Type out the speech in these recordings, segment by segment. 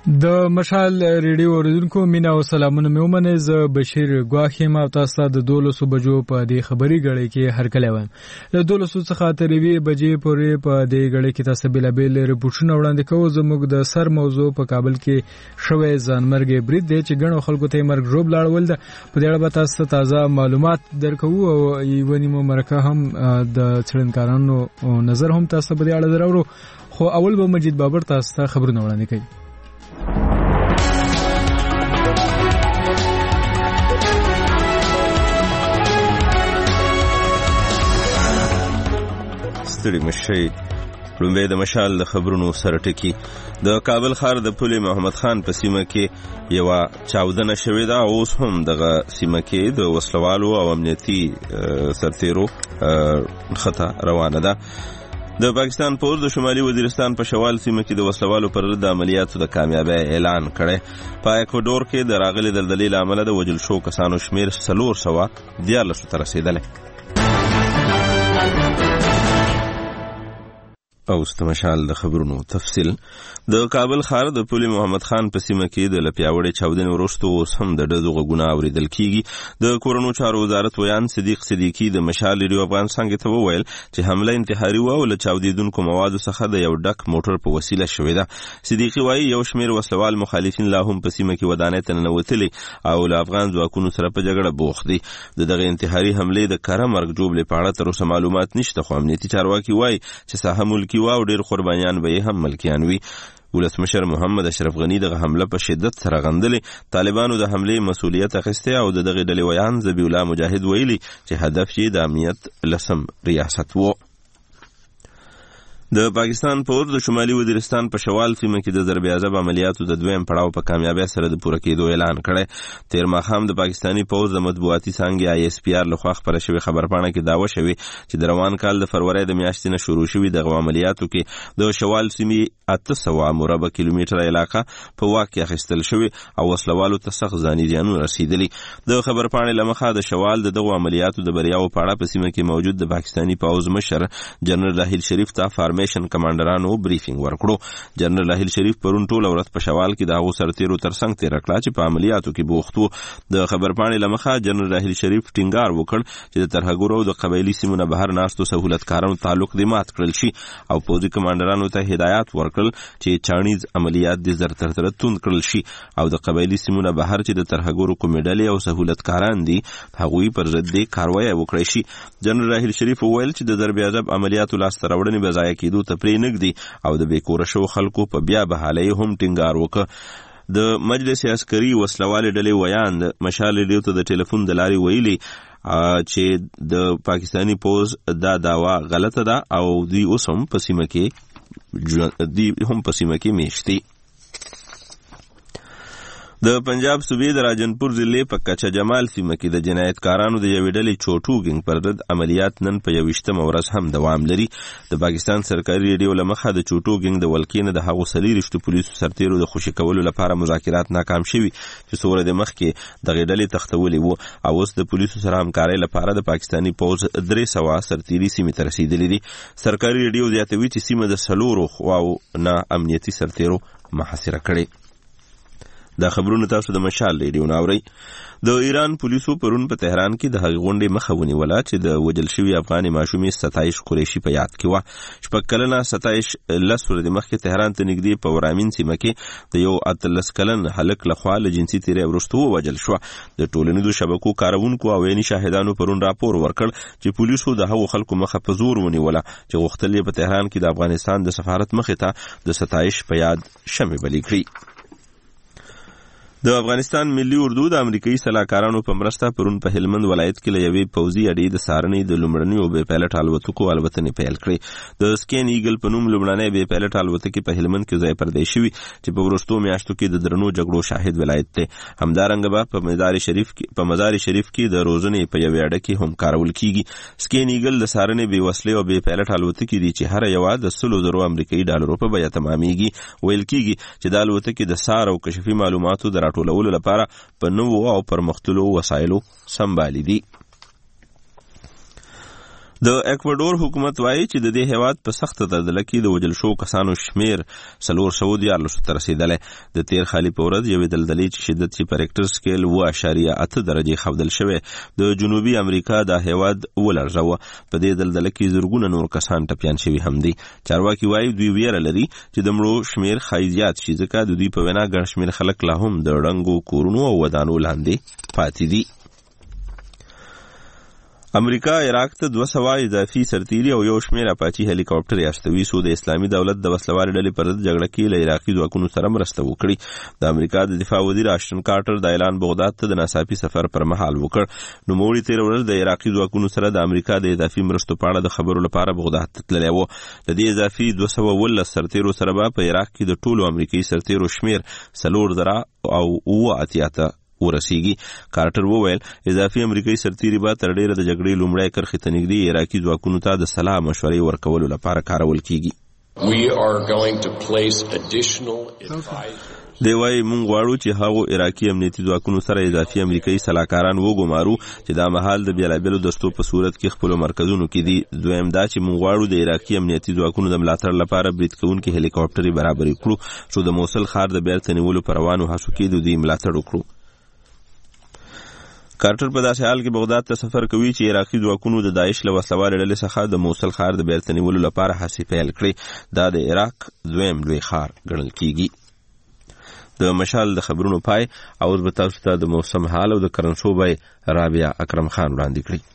د مشال ریډیو اوریدونکو مینا او سلامونه مې ومنئ. زه بشیر ګواښ یم او تاسو ته د 12 بجو په دې خبري غړې کې هرکلی وایم. له 12 څخه تر 1 بجې پورې په دې غړې کې تاسو بېلابېل رپورټونه وړاندې کوو. زموږ د سر موضوع په کابل کې شوی ځانمرګ برید دی چې ګڼو خلکو ته مرګ ژوب لاړول ده. په دې اړه به تاسو تازه معلومات درکو او یو نیمه مرکه هم د څېړنکارانو نظر هم تاسو په دې اړه درورو. خو اول به مجید بابر تاسو ته خبرونه وړاندې کوي. ستړي مشي لومبه د مشال د خبرونو سره ټکی. د کابل ښار د پولې محمد خان په سیمه کې یو چاودنه شوې ده او اوس هم دغه سیمه کې د وسلوالو او امنیتي سرتیرو خطا روانه ده. د پاکستان پولیس د شمالي وزیرستان په شوال سیمه کې د وسلوالو پر ضد عملیاتو د کامیابی اعلان کړی. په اکوادور کې د راغلي دلدلې له امله د وژل شو کسانو شمیر 414 ته رسیدلی. او استمشال د خبرونو تفصیل. د کابل ښار د پولې محمد خان په سیمه کې د لپیاوړې چاودنې وروسته اوس هم د ډزو غږونه اورېدل کیږي. د کورونو چارو وزارت ویان صدیق صدیقي د مشال ریډیو افغانستان کې ته وویل چې حمله انتحاري وه او له چاودېدونکو موادو څخه د یو ډک موټر په وسیله شوې ده. صدیقي وایي یو شمېر وسلوال مخالفین لا هم په سیمه کې ودانۍ ته ننوتلي او له افغان ځواکونو سره په جګړه بوخت دي. د دغه انتحاري حملې د کره مرګ ژوبلې په اړه تر اوسه معلومات نشته، خو امنیتي چارواکي وایي چې ساحه ملکي او ډیر قربانیان به هم ملکیان وي. ولسمشر محمد اشرف غنی دغه حمله په شدت سره غندلې. طالبانو د حملې مسؤلیت اخیسته او د دغه ډلې ویان ذبیح الله مجاهد ویلي چې هدف یې د امنیت لسم ریاست وو. د پاکستان پولیس د شمالي وزیرستان په شوال سیمه کې د ضرب عذاب عملیاتو د دویم پړاو په کامیابی سره د پوره کېدو اعلان کړی. تیر ماښام د پاکستاني پولیس د مطبوعاتي څانګې ISPR لخوا خپره شوې خبرپاڼه کې دعوه شوې چې د روان کال د فروری د میاشتې نه شروع شوي دغه عملیاتو کې د شوال سیمې 800 مربع کیلومتره علاقه په واک کې اخیستل شوې او وسلوالو ته سخت ځاني زیانونه رسیدلي. د خبرپاڼې له مخه د شوال د دغو عملیاتو د بریاو په اړه په سیمه کې موجود د پاکستاني پوځ مشر جنرال راحیل شریف ته فارمیشن کمانډرانو بریفینګ ورکړو. جنرال راحیل شریف پرون ټوله ورځ په شوال کې د هغو سرتیرو ترڅنګ تېره کړه چې په عملیاتو کې بوخت وو. د خبرپاڼې له مخه جنرال راحیل شریف ټینګار وکړ چې د ترهګرو او د قبایلي سیمو نه بهر ناستو سهولتکارانو تعلق دې مات کړل شي او پوځي کمانډرانو ته هدایات ورکړل چې چاڼیز عملیات دې زر تر زره توند کړل شي او د قبایلي سیمو نه بهر چې د ترهګرو کومې ډلې او سهولتکاران دي هغوی پر ضد دې کاروایی وکړی شي. جنرال راحیل شریف وویل چې د ضرب عذاب عملیاتو لاسته راوړنې به ضایع کېدو ته پرې نږدي او د بېکوره شوو خلکو په بیا بحالۍ هم ټینګار وکړ. د مجلس عسکري وسلوالې ډلې ویان د مشال ریډیو ته د ټلیفون د لارې ویلي چې د پاکستاني پوز دا دعوا غلطه ده او دوی اوس هم په سیمه کې میشتي. د پنجاب صوبې د راجنپور ضلع په کچه جمال سیمه کې د جنایتکارانو د یوې ډلې چوټو ګنګ پر ضد عملیات نن په 21مه ورځ هم دوام لري. د پاکستان سرکاري ریډیو له مخه د چوټو ګنګ د ولکې نه د هغو 40 پولیسو سرتیرو د خوشي کولو لپاره مذاکرات ناکام شوي چې څو ورځې مخکې دغې ډلې تښتولې وو او اوس د پولیسو سره همکارۍ لپاره د پاکستاني پوځ 300 سرتیري سیمې ته رسېدلي دي. سرکاري ریډیو زیاتوي چې سیمه د 4 خواو نه امنیتي سرتیرو محاصره کړې. دا خبرونه تاسو د مشال ریډیو نه اورئ. د ایران پولیسو پرون په تهران کې د هغې غونډې مخه ونیوله چې د وژل شوي افغاني ماشومې 27 قریشي په یاد کې وه. شپږ کلنه 27 10 ورځې مخکې تهران ته نږدې په ورامین سیمه کې د یو 18 کلن هلک لخوا له جنسي تېرۍ وروسته ووژل شوه. د ټولنیزو شبکو کاروونکو او عیني شاهدانو پرون راپور ورکړ چې پولیسو د هغو خلکو مخه په زور ونیوله چې غوښتل یې په تهران کې د افغانستان د سفارت مخې ته د 27 په یاد شمع بلې کړي. د افغانستان ملي اردو د امریکایي سلاکارانو په مرسته پرون په هلمند ولایت کې له یوې پوځي اډې د څارنې د لومړنیو بې پیلټ الوتکو الوتنې پیل کړې. د سکین ایګل په نوم لومړنۍ بې پیلټ الوتکې په هلمند کې ځای پرځای شوي چې په وروستو میاشتو کې د درنو جګړو شاهد ولایت دی. همدارنګه به په مزار شریف کې د روزنې په یوې اډه کې هم کارول کیږي. سکین ایګل د څارنې بې وسلې او بې پیلټ الوتکې دي چې هر یوه د 100,000 امریکایي ډالرو په بیه تمامیږي. ویل کیږي چې دا الوتکې د سار او کشفي معلوماتو د ټولولو لپاره په نوو او پرمختللو وسایلو سمبالي دي. د اکوادور حکومت وایي چې د دې هیواد په سخت تعداد کې د وژل شو کسانو شمیر 414 ته رسیدلی. د تیر خالي په ورځ یوې دلدلې چې شدت یې په ریکټر سکیل 7.8 درجې ښودل شوی د جنوبي امریکا د هیواد ولړزاوه. په دې دلدله کې زرګونه نور کسان ټپیان شوي هم دي. چارواکي وایي دوی ویره لري چې د مړو شمیر ښایي زیات شي ځکه د دوی په وینا ګڼ شمیر خلک لا هم د ړنګو کورونو او ودانو لاندې پاتې دي. امریکا عراق ته 200 اضافي سرتیري او یو شمیر اپاچي هلیکاپټر استوي سو د اسلامي دولت د وسلوال ډلې پر ضد جګړه کې له عراقي ځواکونو سره مرسته وکړي. د امریکا د دفاع وزیر آشټن کارټر د اعلان بغداد ته د ناڅاپي سفر پر مهال وکړ. نو موړي تیر ورځ د عراقي ځواکونو سره د امریکا د اضافي مرستو په اړه د خبرو لپاره بغداد ته تللی و. د دې اضافي 219 سرتیرو سره په عراق کې د ټولو امریکایي سرتیرو شمیر 4,000 او 7 ورسیږي. کارټر وویل اضافي امریکایي سرتیري به تر ډیره د جګړې لومړی کرښې ته نږدې عراقي ځواکونو ته د سلاح مشورې ورکولو لپاره کارول کیږي. دی وايي مونږ غواړو چې هغو عراقي امنیتي ځواکونو سره اضافي امریکایي سلاکاران وګمارو چې دا مهال د بیلابیلو دستو په صورت کې خپلو مرکزونو کې دي. دویم دا چې مونږ غواړو د عراقي امنیتي ځواکونو د ملاتړ لپاره برید کوونکي هلیکاپټرې برابرې کړو چې د موصل ښار د بیرته نیولو په روانو هڅو کې د دوی ملاتړ وکړو. کارټر په داسې حال کې بغداد ته سفر کوي چې عراقي ځواکونو د داعش له وسلوالې ډلې څخه د موصل ښار د بیرته نیولو لپاره هڅې پیل کړې. دا د عراق دویم لوی ښار ګڼل کیږي. د مشال د خبرونو پای او اوس به تاسو ته د موسم حال او د کرنسو بای رابعه اکرم خان وړاندې کړي.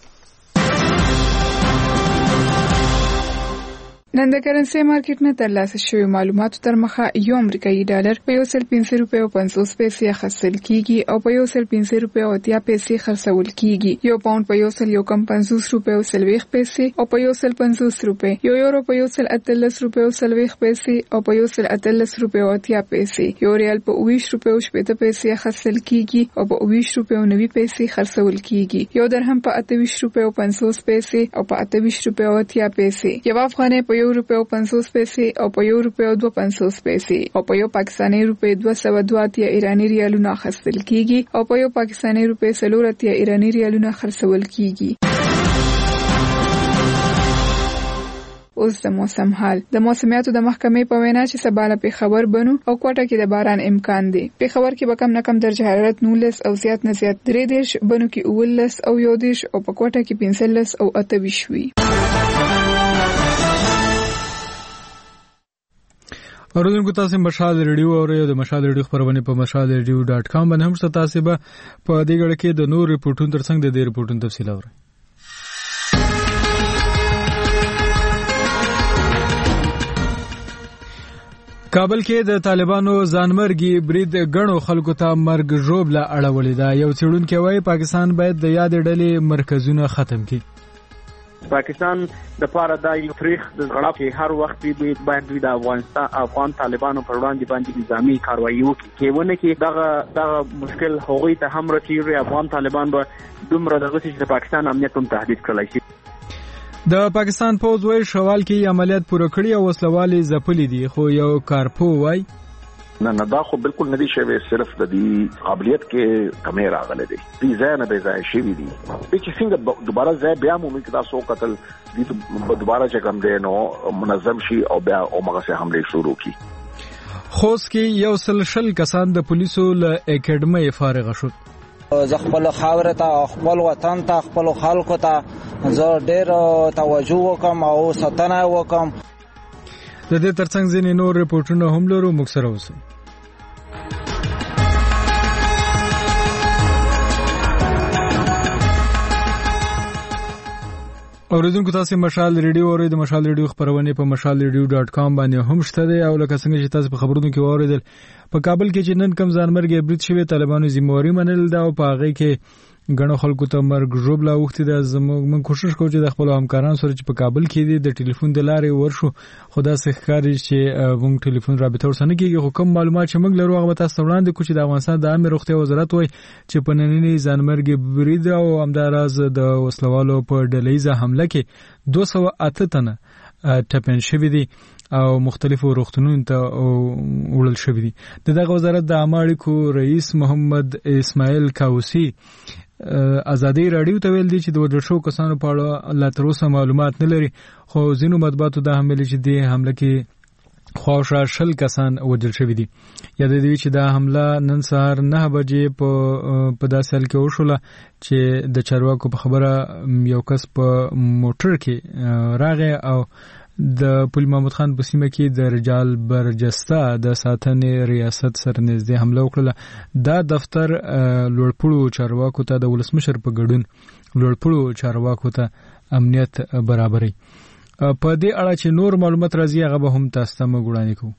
نن د کرنسي مارکیټ نه ترلاسه شوی معلوماتو تر مخه یو امریکایي ډالر په 1.50 روپیو 50 پیسې اخیستل کیږي او په 1.50 روپیو 30 پیسې خرڅول کیږي. یو پاوند په 1.50 روپیو 40 پیسې او په 1.50 روپیو. یو یورو په 1.30 روپیو 40 پیسې او په 1.30 روپیو 30 پیسې. یو ریال په 20 روپیو 70 پیسې اخیستل کیږي او په 20 روپیو 90 پیسې خرڅول کیږي. یو درهم په 28 روپیو 50 پیسې او په 28 روپیو 30 پیسې. یو افغانۍ په 1 روپیو 50 پیسې او په 1 روپیو 2.50 پیسې او په یو پاکستاني روپی 202 ایرانی ریالونه اخیستل کیږي او په یو پاکستاني روپی 4 ایرانی ریالونه خرڅول کیږي. اوس د موسم حال. د موسمیاتو د محکمې په وینا چې سبا له پیښور بنو او کوټه کې د باران امکان دی. پیښور کې به کم نه کم درجه حرارت 19 او زیات نه زیات 13 بنو کې 19 او 11 او په کوټه کې 15 او 28 وي. اوریدونکو تاسو مشال ریډیو او د مشال ریډیو خبرونه په mashalradio.com باندې هم تاسو به په دې غړ کې د نور ریپورتونو ترڅنګ د دې ریپورتونو تفصیل اورئ. کابل کې د طالبانو ځانمرګي برید غنو خلکو ته مرګ ژوبله اړولې ده. یو څېړونکی وايي پاکستان باید د یاد ډلې مرکزونه ختم کړي. پاکستان د پاره دا یو تاریخ د غړپ کې هر وخت باید د افغان طالبانو پر وړاندې باندې نظامی کاروایی وکړي. کېونه کې دغه مشکل هغوی ته هم رسیږي. افغان طالبان به دومره دغه چې د پاکستان امنیت هم تهدید کړی شي. د پاکستان پوځ وایي شوال کې عملیات پوره کړي او وسلوالې ځپلې دي، خو یو کارپو وایي نه دا خو بالکل ندی شوی، صرف د دې قابلیت کې کمی راغلی دی. دې ځای نه به ځای شوي دي چې څنګه دوباره ځای بیا مومي که دا څو قتل دي دوباره چې کوم دی نو منظم شي او بیا همغسې حملې شروع کړي. خوست کې 100 کسان د پولیسو له اکیډمۍ فارغ شول. زه خپل خاور ته خپل وطن ته خپل خلکو ته زه ډېر توجه وکم او ساتنه وکم. د دې ترڅنګ ځینې نور ریپورټونه هم لرو، موږ سره اوسئ. اوریدونکو تاسو مشال ریډیو اورئ. د مشال ریډیو خبرونه په mashalradio.com باندې هم شته دي او لکه څنګه چې تاسو په خبرونو کې واوریدل په کابل کې چې نن کم ځانمرګي برید شوی طالبانو ذمہواری منل دا او په هغه کې غنو خلکو ته مرګ ژوبله وختي د زموږ کوشش کوو چې د خپل همکارانو سره چې په کابل کې دي د ټلیفون د لارې ورشو، خدا ښکاري چې موږ ټلیفون رابطه ورسره کېږي. خو کوم معلومات چې موږ لرو هغه تاسو وړاندې کوو چې د افغانستان د عامه روغتیا وزارت وایي چې په نننۍ ځانمرګي برید او همداراز د وسلوالو په ډلهیزه حمله کې 208 تنه ټپیان شوي دي او مختلفو روغتونونو ته وړل شوي دي. دغه وزارت د عامه اړیکو رئیس محمد اسماعیل کاوسی ازادي رادیو ته ویل دي چې د وژل شو کسانو په اړه لا تر اوسه معلومات نه لري، خو ځینو مطبوعاتو دا هم ویلي چې د حمله کې خواوشا 10 کسان وژل شوي دي. یاد دی چې دا حمله نن سهار 9 بجې په داسې حال کې وشوله چې د چارواکو په خبره یو کس په موټر کې راغی او د پل محمود خان په سیمه کې د رجال برجسته د ساتنې ریاست سره نږدې حمله وکړه. دا دفتر لوړپوړو چارواکو ته د ولسمشر په ګډون لوړپوړو چارواکو ته امنیت برابري. په دې اړه چې نور معلومات راځي هغه به هم تاسو ته وړاندې کوو.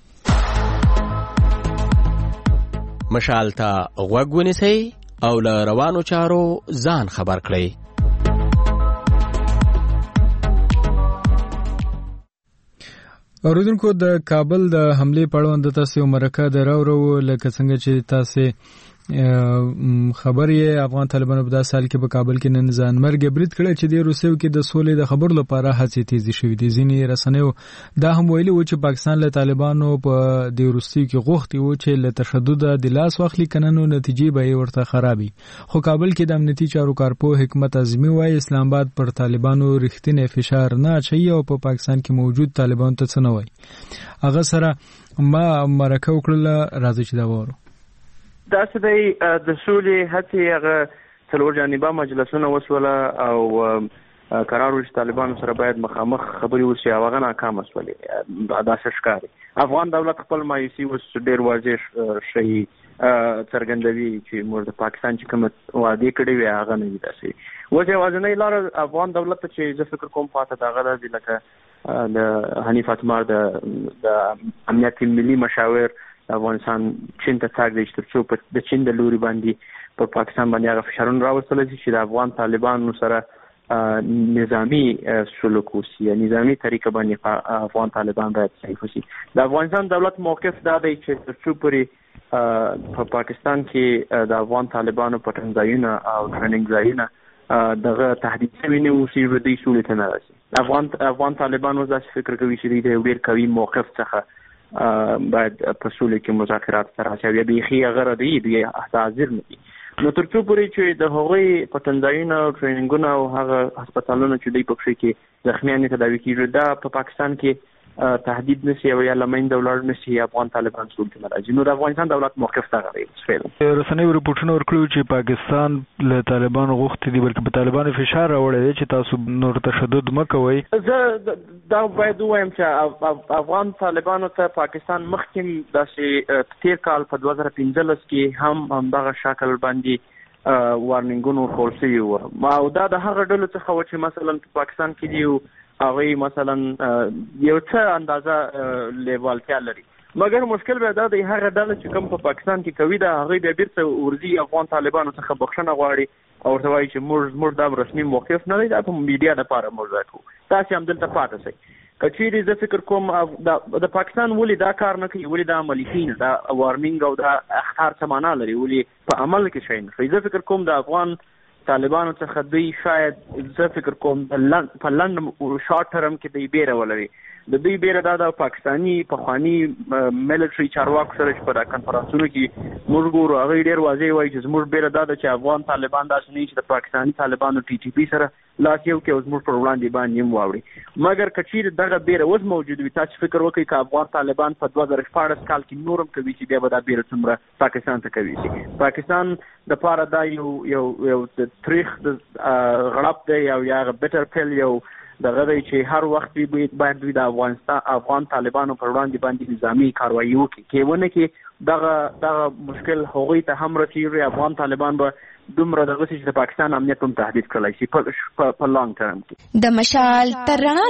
مشال ته غوږ ونیسئ او له روانو چارو ځان خبر کړئ. اوریدونکو د کابل د حمله په اړه د تاسو مرکه دراورو لکه څنګه چې تاسو خبر یې افغان طالبانو په داسې حال کې په کابل کې نن ځان مرګ برید کړی چې د روسیو کې د سولې د خبرو لپاره هڅې تیزی شوې دي. ځینې رسنیو دا هم ویلي و چې پاکستان له طالبانو په د روسیو کې غوښتي و چې له تشدد د لاس واخلي کنه نو نتیجې به ورته خرابي. خو کابل کې د امنیتي چارو کارپو حکمت اعظمي وايي اسلام آباد پر طالبانو رښتینی فشار نه اچوي او په پاکستان کې موجود طالبانو ته څه نه وایي. هغه سره ما مرکه وکړله، راځي چې دا وورو. دا چې د سولې هڅې هغه څلور جانبه مجلسونه وسوله او قرار چې طالبانو سره باید مخامخ خبرې وشي او هغه ناکامه شولې. دا ښکاري افغان دولت خپل مایوسي اوس ډېر واضح شي څرګندوي چې موږ د پاکستان چې کوم وعدې کړې وي هغه نه دي داسې. اوس یوازینۍ لاره افغان دولت ته چې زه فکر کوم پاته د هغه دا لکه د حنیف اتمر د امنیت ملي مشاور افغانستان چین ته تاګ دی چې ترڅو د چین د لوري باندې په پاکستان باندې هغه فشارونه راوستل شي چې د افغان طالبانو سره نظامی سلوک وشي، نظامی طریقه باندې افغان طالبان باید صحیح وشي. د افغانستان دولت موقف دا دی چې ترڅو پورې په پاکستان کې د افغان طالبانو پټن ځایونه او ټریننګ ځایونه دغه تهدید شوي نه وشي دوی سولې ته نه راسي. افغان طالبان اوس داسې فکر کوي چې دوی د ډېر قوي موقف څخه باید په سولې کې مذاکرات سره شي. بیخي هغه دی حاضر نه دي. نو ترڅو پورې چې د هغوی پټنځایونه او ټریننګونه او هغه هسپتالونه چې دوی پکې کې زخمیان تداوي کیږي دا په پاکستان کې تهدید نشي او یا لمنځه ولاړ نشي افغان طالبان سولې ته راځي. نو د افغانستان دولت موقف ته غوړي. رسنیو رپورټونه ورکړي چې پاکستان له طالبانو غوښتي دي بلکې په طالبانو فشار راوړی دی چې تاسو نور تشدد مکوئ. زه دا باید وایم چې افغان طالبانو ته پاکستان مخکې داسې تیر کال په 2015 کې هم دغه شکل باندې وارنینګونو ورکول شوي وو. او دا د هغه ډلو څخه و چې مثلا په پاکستان کې دی هغه مثلا یو څه اندازه لیوالتیا لري، مګر مشکل به دا دی هغه ډله چې کوم په پاکستان کې کوي دا هغه به بیرته ورځي افغان طالبانو څخه بخښنه غواړي او ورته وایي چې موږ دا رسمي موقف نه دی، دا په میډیا لپاره موږ راکو، تاسو هم دلته پاتې شئ. کچېرې زه فکر کوم د پاکستان ولې دا کار نه کوي، ولې دا عملي کوي، دا وارنینګ او دا اخطار څه معنا لري، ولې په عمل کې شي نه. زه فکر کوم د افغان طالبانو څخه دوی شاید زه فکر کوم په لنډ شارټ ټرم کې دوی بیره ولري. د دوی بیره دا د پاکستاني پخواني ملټري چارواکو سره چې په کنفرانسونو کې موږ ګورو هغه ډېر واضح وایي چې زموږ بیره دا ده چې افغان طالبان داسې نه چې د پاکستاني طالبانو ټي ټي پي سره لاس یو کې زموږ پر وړاندې باندې هم واوړي. مګر که چیرې دغه بیره اوس موجود وي تاسو فکر وکړئ که افغان طالبان په 2014 کال کې نورم کوي چې بیا به دا بیره څومره پاکستان ته کوي. پاکستان د پاره دا یو تاریخ د غړپ دی او یا بیټر پیل یو دغه دی چې هر وخت باید دوی د افغان طالبانو پر وړاندې باندې نظامي کاروایي وکړي کې ونه کې دغه مشکل هغوی ته هم رسیږي. افغان طالبان به دومره دغه چې د پاکستان امنیت هم تهدید کړلی شي په لانګ ټرم کې. د مشال تر رڼا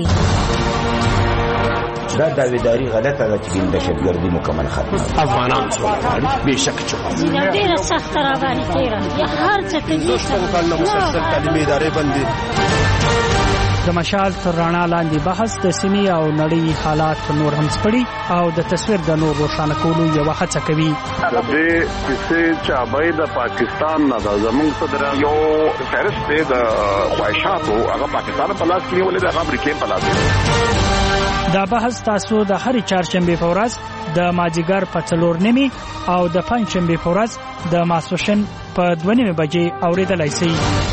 لاندې دا داویداری غلطه ده چې دهشتګردي مکمل ختمه افغانان څوک بېشک چې ډېره سخته راباندې تېره هر څه ته مسلسل تعلیمي ادارې بندي. د مشال تر رڼا لاندې بحث د سیمې او نړۍ حالات نور هم سپړي او د تصویر د نور روښانه کولو یوه هڅه کوي. د دې کیسې چابۍ د پاکستان نه ده زموږ صدر یو فهرست دی د خواهشاتو هغه پاکستان په لاس کې نیولې ده، هغه امریکا په لاس کې. دا بحث تاسو د هر چهارشنبه په ورځ د مازیګر په 4:30 او د پنځشنبه په ورځ د ماسپښین په 2:30 بجې اوریدلای شئ.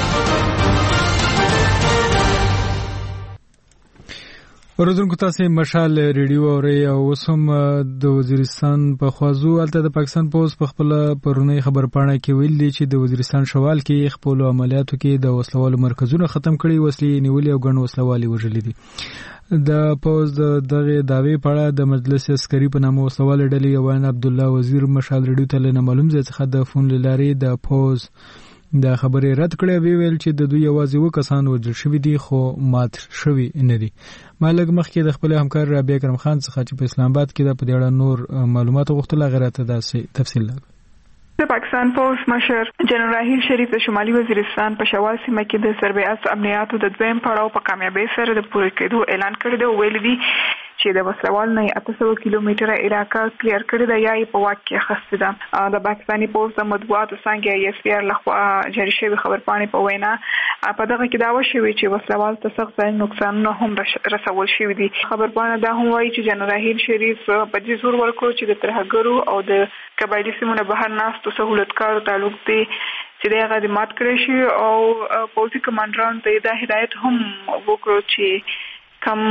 اوریدونکو تاسو مشال ریډیو اوري او وسم د وزیرستان په خوازو الته د پاکستان پوز په خپل پرونی خبرپاڼه کې ویل دي چې د وزیرستان شوال کې خپل عملیاتو کې د وسلوالو مرکزونه ختم کړي، وسلې نیولې او ګڼ وسلوالي وژلې دي. د پوز دغه داوی په اړه د مجلس عسکري په نامه وسلوال ډلې یوان عبد الله وزیر مشال ریډیو ته نه معلوم ځای څخه د فون لارې د پوز د خبرې رد کړې، ویل چې د دوی یوازې و کسان وژل شوي دي خو مات شوي نه دي. مالک مخکې د خپل همکار رابعه کرم خان څخه چې په اسلام آباد کې د په دې اړه نور معلومات غوښتل، غیرته داسې تفصیل لري. د پاکستان پوز مشر جنرال راحیل شریف د شمالي وزیرستان په شوال سیمه کې د سربیاس امنیاتو د دویم پړاو په کامیابی سره د پوره کېدو اعلان کړی دی. ویل دي چې د وسلوال نه 800 کیلومتره علاقه کلیر کړی دی یا په واک کې اخیستې ده. د پاکستاني پوز د مطبوعاتو څنګه ایسپیار لخوا جاری شوی خبرپاڼې په وینا په دغه کې داوا شوی چې وسلوال ته سخت نقصانونه هم رسول شوی دي. خبرپاڼه دا هم وایي چې جنرال راحیل شریف په دې زور ورکړ چې د ترهګرو او د قبایلی سیمونو بهر ناستو سہولتکارو تعلق دی چې دغه د مات کړی شي او پوځي کمانډران ته دا هدایت هم وکړو چې کم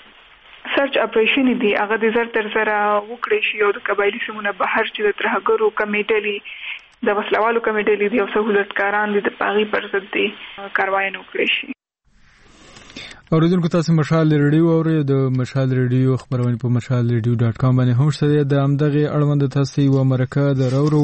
سرچ اپریشن دی هغه د زر تر سره وکړي شي او د قبایلی سیمونو بهر چې د ترهګرو کمیټې د وسلوالو کمیټې دي او سہولتکاران دي د پاغي پر ضد دي کاروایی وکړي شي. اوریدونکو تاسو مشال ریډیو اورئ، د مشال ریډیو خبرونه په mashalradio.com باندې هم شته. د امدغه اړوند تاسو یو مرکه درورو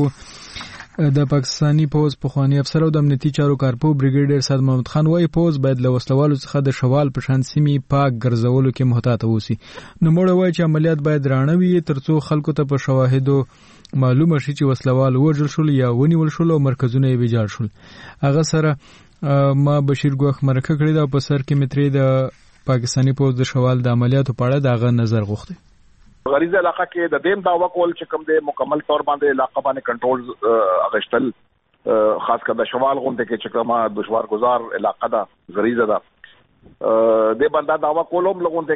د پاکستانی پوز پخوانی افسر او د امنیتي چارو کارپو بریګیډیر سید محمد خان وايي پوز باید له وسلوالو څخه د شوال په شان سیمې پاک ګرځولو کې محتاط اوسي. نو موږ وایي چې عملیات باید رانه وي ترڅو خلکو ته په شواهدو معلومه شي چې وسلوال وژل شول یا ونیول شول او مرکزونه یې ویجاړ شول. هغه سره ما بشیر ګوخ مرکه کړی دا په سر کې متری د پاکستانی پوز د شوال د عملیاتو په اړه دغه نظر غوښتي. غریزه علاقه کې د دیم داوا کول چې کوم د مکمل تور باندې علاقه باندې کنټرول اغشتل خاص کر د شمال غونډه کې چې کومه دشوار گزار علاقه ده غریزه ده د بندا داوا کولم لغونډه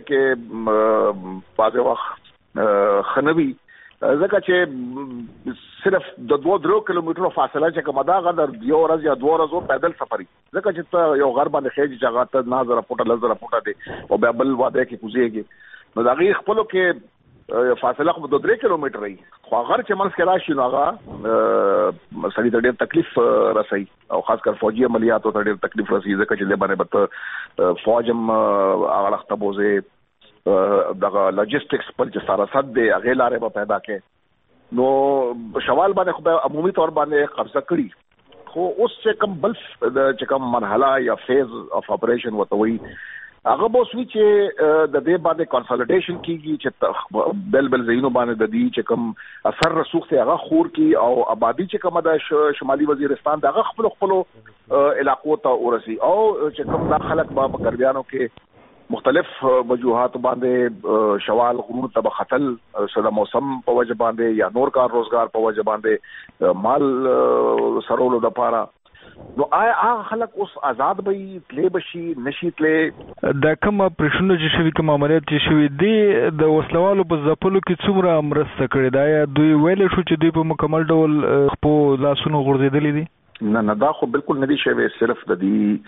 کې بعض وخت خنوي ځکه چې صرف د 2-3 کیلومترو فاصله چې کومه ده غدر یو ورځ یا 2 ورځې پیدل سفري ځکه چې یو غر باندې خېج جګه ته 9000 فوټه 1000 فوټه دي او بیا بل واده کې کوزيږي نو دا غي خپل کې فاصله خو 2-3 کیلومتر ای خو غر چې منځ کې راشي نو هغه سړي ته ډېر تکلیف رسي او خاص کر فوجي عملیاتو ته ډېر تکلیف رسي ځکه چې باندې به فوجم هغه وخت بوزه دغه لاجستیکس پر چې سراسد دی هغه لارې به پیدا کې نو شوال باندې خو عمومي تور باندې قبضه کړي خو اوس چې کوم بل چې کوم مرحله یا فیز اف اپریشن وتوي هغه به سوي چې د دې باندې کنسولیډیشن کیږي چې بل زینو باندې د دې چې کوم اثر رسوخ ته هغه خور کی او آبادی چې کومه د شمالي وزیرستان دغه خپل علاقو ته ورسي او چې کوم د خلک په غربیانو کې مختلف وجوهات باندې شوال غرور ته خطل سره موسم په وجه باندې یا نور کار روزګار په وجه باندې مال سرولو د پاره نو هغه خلک اوس آزاد به تلې بشي نشي تلې د کوم پرشنو چې شوی کوم عملیات چې شوی دی د وسلوالو په ځپلو کې څومره مرسته کړې دا یا دوی ویل شو چې دوی په مکمل ډول په لاسونو غورځېدلې دي نه دا خو بالکل نه دي شوی صرف د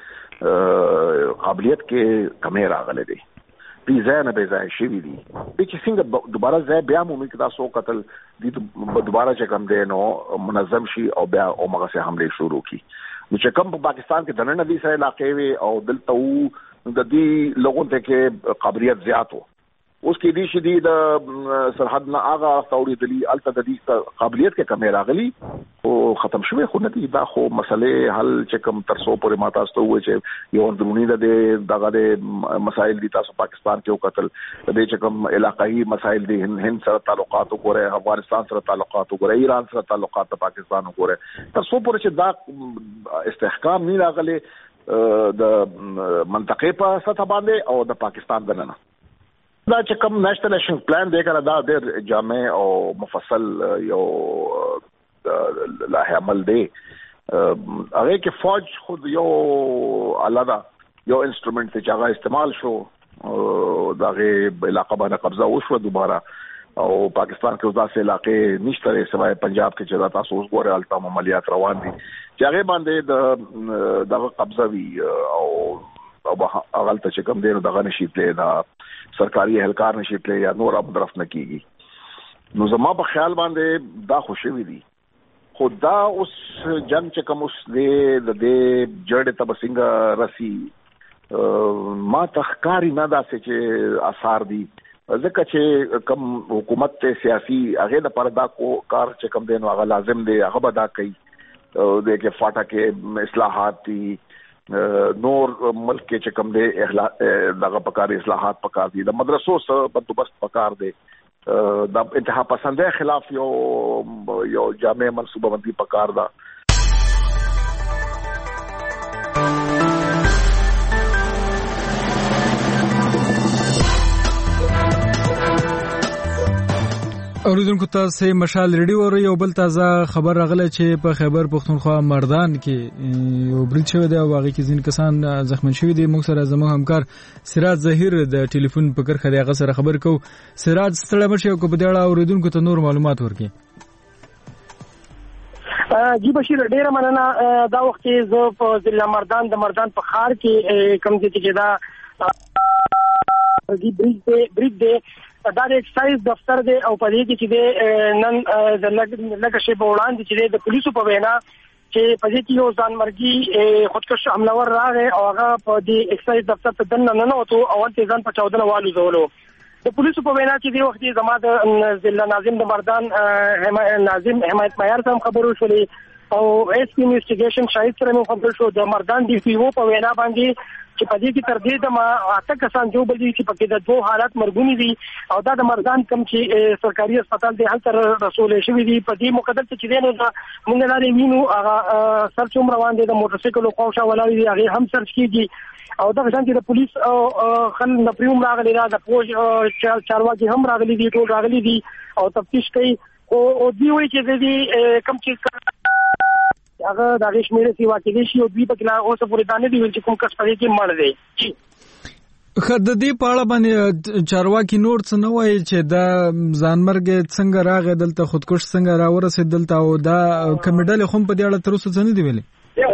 دې قابلیت کې کمی راغله دي پیزا نه بیزای شي دي چې څنګه دوباره ځای بیا مومي کې تاسو قتل دي دوباره چې کوم دی نو منظم شي او بیا او مغه سه حمله شروع کی نو چې کوم په پاکستان کې دنه ندي سره علاقې وي او دلته د دې لوګون ته کې قابلیت زیات وو اوس کې دي چې دي د سرحد نه هغه توري دلی الته د دې قابلیت کې کمی راغلي او ختم شوی خو نه دي دا خو مسلې حل چې کوم ترسو پورې ما تاسو ته وایي چې یو اندرونی د دغه د مسائل دي تاسو پاکستان کې وکتل د دې چې کوم علاقائی مسائل دي هند سره تعلقات وګوره افغانستان سره تعلقات وګوره ایران سره تعلقات د پاکستان وګوره ترسو پورې چې دا استحکام نه راغلي د منطقې په سطح باندې او د پاکستان دننه دا چې کوم نېشنل اکشن پلان دی کنه دا ډېر جامع او مفصل یو لایحه عمل دی هغه کې فوج خود یو علاوه یو انسټرومنت چې هغه استعمال شو دغه علاقې باندې قبضه وشو دوباره او پاکستان کې اوس داسې علاقې نشته سوای پنجاب کې چې دا تاسو اوس ګورئ الته عملیات روان دي چې هغه باندې دغه قبضه وی او اول ته چې کوم دی دغه نشیتلې دا سرکاري اهلکار نشیتلې یا نور په طرف نه کیږي نو زما په خیال باندې دا خوشوي دي خدا اوس جنگ چې کوم اوس دې جړې ته بسنګ رسی ما تخکاری نه داسې چې آثار دي ځکه چې کوم حکومت ته سیاسي هغه د پردا کو کار چې کوم دی نو هغه لازم دی هغه بدا کوي د کې فاټا کې اصلاحات دي نور ملک کې چې کوم دی دغه پکار اصلاحات پکار دي د مدرسو سره بندوبست پکار دی د انتها پسندۍ خلاف یو جامع منصوبه بندي پکار ده اوریدونکو تاسو مشال ریډیو او یو بل تازه خبر راغله چې په خیبر پختونخوا مردان کې یو برید شوی دی او هغه کې ځین کسان زخمی شوی دي موږ سره زموږ همکار سراج ظهیر د ټلیفون په کرخه دی هغه سره خبر کو سراج ستړی مشه کو په دې اړه اوریدونکو ته نور معلومات ورکړي جی بشیر ډیره مننه دا وخت زه په ضلع مردان د مردان په ښار کې کوم چې دا برید دی دا د ایکسایز دفتر دی او په دې کې چې نن د لږ شی په وړاندې چې د پولیسو په وینا چې په دې کې یو ځانمرګي خودکش حملور راغی او هغه په دې ایکسایز دفتر ته دننه ننوتو او هلته ځان په چاودنه والوزولو د پولیسو په وینا چې دې وخت زما د ضلع ناظم د مردان ناظم حمایت معیار ته خبرو شولې او ایس پی انویسټیګیشن شاهد سره مو خبر شو د مردان ډي پی او په وینا باندې چې په دې کې تر دې د اته کسان جو بل دي چې په کې د دوه حالات مرګونی دي او دا د مردان کم چې سرکاري هسپتال دی هلته رسول شوی دي په دې مقدر چې دینو دا موږ لاري وینو هغه سرچ روان دي د موټرسایکل او خوښه ولاړ دي هغه هم سرچ کیږي او دا څنګه چې د پولیس خل نپریوم راغلي دا د پوج چارواکي هم راغلي دي ټول راغلي دي او تفتیش کوي او دی وی چې دې کم چې هغه د غشمیره سی واقع شي او دوی په کلا اوسه پورې دانه دی چې کوم کس پرې کې مړ دی خد دې پاړه باندې چارواکي نور څه نه وایي چې دا ځانمرګ څنګه راغی دلته خودکش څنګه راورسېد دلته او دا کمیډل خو په دې اړه تر اوسه څه نه دی ویلي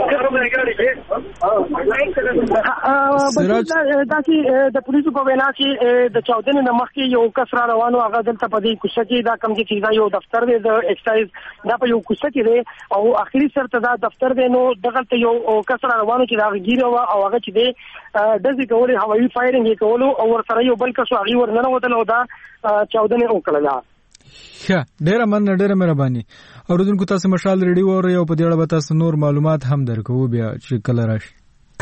دا چې د پولیسو په وینا چې د چاودنې نه مخکې یو کس را روانو هغه دلته په دې کوڅه کې دا کوم چې دا یو دفتر دی د ایکسایز دا په یو کوڅه کې دی او اخري سرته دا دفتر دی نو دغه ته یو کس را روانو چې دا غیره وا او هغه چې دی د ځې کولې هوایي فایرینګ کولو او ورسره یو بل کس هغه ورننه وتل او دا چاودنې وکړه ډیره مهرباني اوریدونکو تاسو مشال ریډیو او یو په دې اړه به تاسو نور معلومات هم درکو بیا چې کله راشي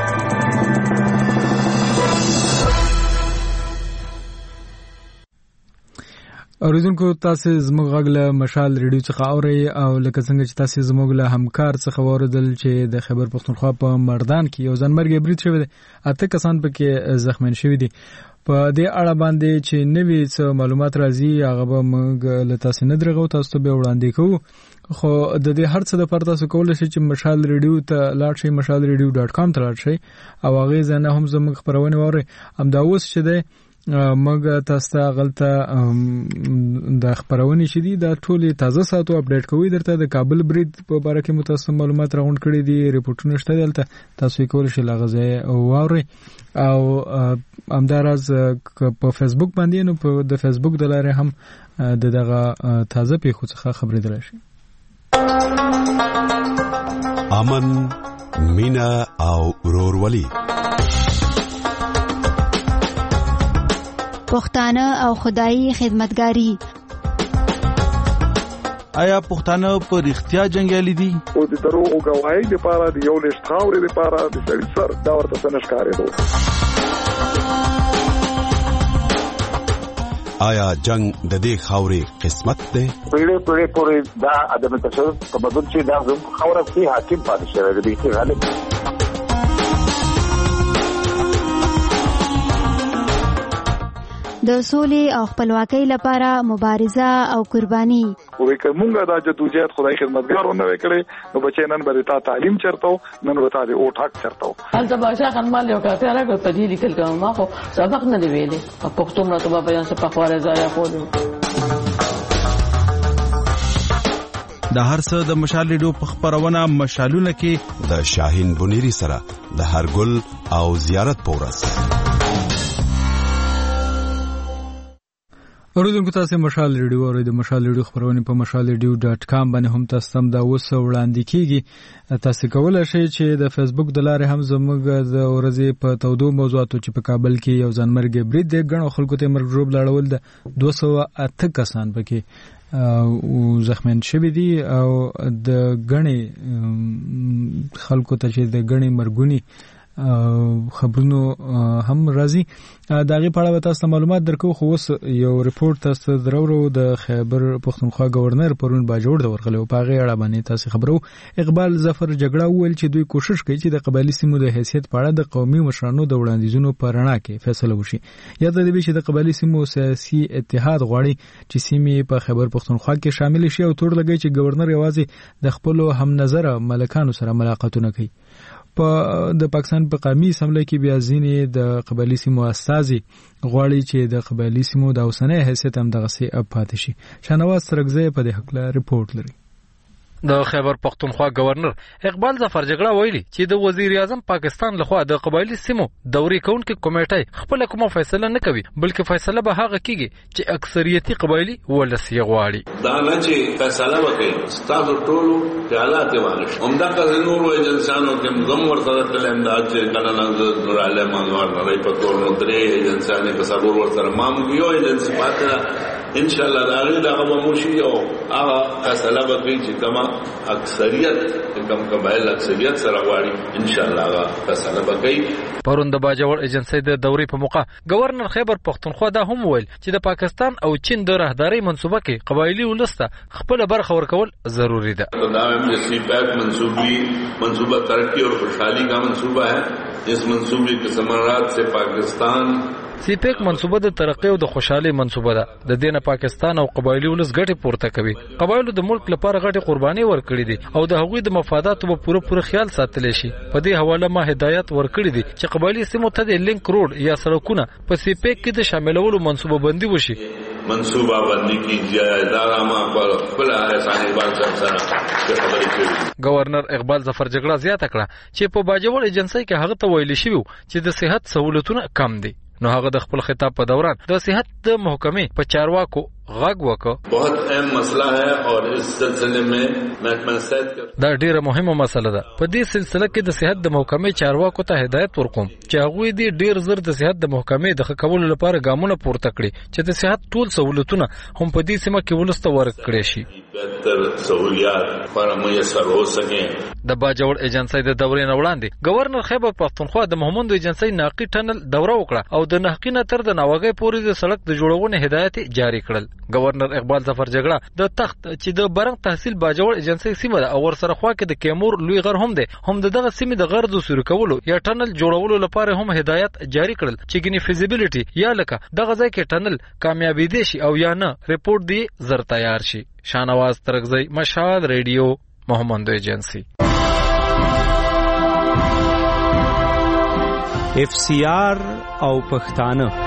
اوریدونکو تاسو زموږ غږ له مشال ریډیو څخه اورئ او لکه څنګه چې تاسو زموږ له همکار څخه واوریدل چې د خیبر پختونخوا په مردان کې یو ځانمرګي برید شوی دی اته کسان پکې زخمی شوي دي په دې اړه باندې چې نوې څه معلومات راځي هغه به موږ له تاسو نه درغو تاسو ته به وړاندې کوو خو د دې هر څه د پر تاسو کولای شئ چې مشال ریډیو ته لاړ شئ mashalradio.com ته لاړ شئ او هغه ځنه هم زموږ خبرونه وره هم دا اوس چې ده موږ تاسو ته غلطه د خبرونه شدي دا ټول تازه ساتو اپډیټ کوي درته د کابل برید په اړه کې متأسف معلومات راغونډ کړي دي ریپورتونه شته دلته تاسو کولای شئ لغزه او واوري او همدارز په فیسبوک باندې نو په د فیسبوک د لارې هم دغه تازه پیښو څخه خبرې درشي امن مینا او ورورولي پښتانه او خدایي خدمتګاری آیا پښتانه په اړتیا جنگیالي دي او د دروغ غواړي لپاره د یو لښت خاورې لپاره د سړي سر دا ورته څنګه ښکارېدو آیا جنگ د دې خاورې قسمت ده پیړې پورې دا ادم تاسو په بدل چې دا خاورې کې حاکم پاتې شوی دی چې غالب د سولې او خپلواکۍ لپاره مبارزه او قرباني. وې کومه دا جدوجہد خدای خدمتګارونه وکړي نو بچی نن به تا تعلیم چرته نن به تا د اوټ حق چرته هلته بادشاہ خان مال یو کاته راغی په دې لیکل کوم ما خو سبق نه دی ویلې په پښتو مرتبه بیان څه په خواره ځای خو د هر څه د مشال ریډیو په خبرونه مشالونه کې د شاهین بنيري سره د هر ګل او زیارت پورس. اوریدونکو تاسو مشال ریډیو او د مشال ریډیو خبرونه په mashalradio.com باندې هم تاسو دا وسه وړاندې کیږي. تاسو کولای شئ چې د فیسبوک د لارې هم زموږ د ورځې په تودو موضوعاتو چې په کابل کې یو ځانمرګ برید د غنو خلکو ته مرګ جوړ لاړول د 208 کسان پکې او زخمین شوی دي او د غني خلکو ته چې د غني مرګونی خبرونو هم راځي. داغه په اړه تاسو معلومات درکو. خو اوس یو ریپورت تاسو درورو د خیبر پختونخوا گورنر پرون باجوړ د ورغلو په غي اړه باندې تاسو خبرو. اقبال ظفر جګړه وویل چې دوی کوشش کوي چې د قبایلی سیمو د حیثیت په اړه د قومي مشرانو د وړاندیزونو په رڼا کې فیصله وشي. یاد دې چې د قبایلی سیمو سیاسي اتحاد غواړي چې سیمې په خیبر پختونخوا کې شامل شي او تور لګي چې گورنر یوازې د خپل هم نظر ملکانو سره ملاقاتونه کوي. د پاکستان په قومي اسمبلی کې بیا ځینې د قبایلی سیمو استازي غواړي چې د قبایلی سیمو د اوسنۍ حیثیت هم دغه سي اب پاتې شي. شنواز سرګزی په دې حق له ریپورت لري. د خیبر پختونخوا گورنر اقبال ظفر جګړه ویلي چې د وزیر اعظم پاکستان لخوا د قبایلی سیمو دوري کونکو کمیټه خپل کومه فیصله نه کوي بلکې فیصله به هغه کیږي چې اکثریتي قبایلی ولسی غواړي. دا نه چې فیصله وکړي ستاسو ټولو خیالات واغښ همدا که نور ایجنسانو کې زم ورته تل امداد چې کله نه دراله مانوار نه په تور نو درې ایجنسانو په سبور ورته مام یو ایجنسی پاتره ان شاء الله دا هغه موشي او هغه فیصله وکړي چې کما اکثریت کم قبایل اکثریت سره غواړي ان شاء الله هغه فیصله وکړي. پرون د باجوړ ایجنسی د دوري په موقع گورنر خیبر پختونخوا دا هم ویل چې د پاکستان او چین د راهداري منصوبه کې قبایلی ولسته خپل برخه ورکول ضروری ده. دا هم د سی پیک منصوبہ ترقی اور خوشحالی کا منصوبہ ہے. اس منصوبے کے ثمرات سے پاکستان سی پیک منصوبه د ترقی او د خوشحالي منصوبه ده. د دینه پاکستان او قبایلی ولس ګټه پورته کوي. قبایلو د ملک لپاره غټي قرباني ورکړي دي او د هغوی د مفاداتو په پوره خیال ساتل شي. په دې حواله ما هدایت ورکړي دي چې قبایلی سیمو ته د لینک روډ یا سړکونه په سی پیک کې د شاملولو منصوبه بندي وشي. منصوبه بندي کیږي اداره ما پر خپل احسان اقبال سره خبرې کوي. گورنر اقبال ظفر جګړه زیاته کړه چې په باجوړ ایجنسی کې هغه ته ویل شوی چې د صحت سہولتونه کم دي. نو هغه د خپل خطاب په دوران د صحت د محکمې په چارواکو غږ وکړ. بہت اہم مسئلہ ہے اور اس سلسلے میں محکمہ صحت دا ډیره مهمه مسله ده. په دې سلسله کې د صحت د محکمې چارواکو ته هدایت ورکوم چې هغه دې ډیر زر د صحت د محکمې د خکولو لپاره ګامونه پورته کړي چې د صحت ټول سہولتونه هم په دې سیمه کې ولسته ورکړي شي. بهتر سہولیات فراهم میسر هو سکیں. د باجوړ ایجنسی د دورې نه وړاندې گورنر خیبر پختونخوا د محمد ایجنسی ناقی ټنل دوره وکړه او د نحقینه تر د ناوګي پورې د سړک د جوړونې هدایت جاری کړل. گورنر اقبال ظفر جګړه د تخت چې د برنګ تحصیل باجوړ ایجنسی سیمه ده او ور سره خوا کې د کیمور لوی غر هم ده هم دغه سیمه د غرض سوري کولو یا ټنل جوړولو لپاره هم هدایت جاری کړل چې ګنی فیزیبিলিټي یا لکه دغه ځای کې ټنل کامیابی دي شي او یا نه ریپورت دی زر تیار شي. شانواز ترغزی مشال ریډیو محمد ایجنسی. اف سی آر او پښتانه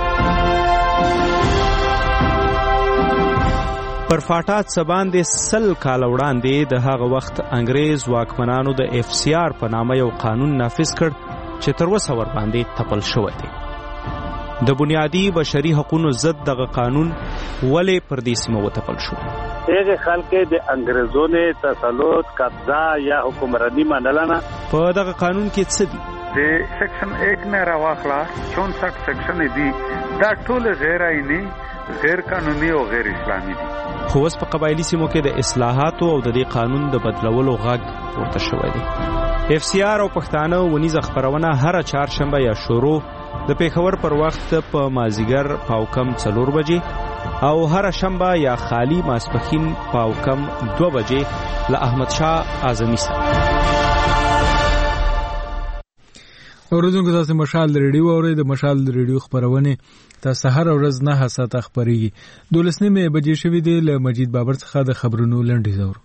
پر فاټات سباندې سل کال وړاندې د هغه وخت انګريز واکمنانو د اف سی آر په نامه یو قانون نافذ کړ چې تر اوسه ور باندې تپل شوی دی. د بنیادی بشري حقوقو ضد دغه قانون ولې پر دې سیمه وتپل شو؟ هغه خلک د انګريزو نه تسلط قبضه یا حکمرانی منلنه. په دغه قانون کې څه دي؟ د سیکشن 1 نه راوخلا 64 سیکشن دي دا ټول غیر آئینی غیر قانوني او غیر اسلامي دي. خو اوس په قبایلی سیمو کې د اصلاحاتو او د دې قانون د بدلولو غږ پورته شوی دی. اف سی آر او پښتانه ونیزه خبرونه هر چهارشنبه یا شروع د پیښور پر وخت په مازیګر پاوکم 4 بجې او هر شنبه یا خالی ماسپخین پاوکم 2 بجې له احمد شاه اعظمي سره. اوریدونکو تاسو مشال ریډیو اورئ. د مشال ریډیو خبرونه هفته سحر ورځ 9 ساعته خبريږي 12 بجې شوې دی له مجید بابر څخه د خبرونو لنډی زور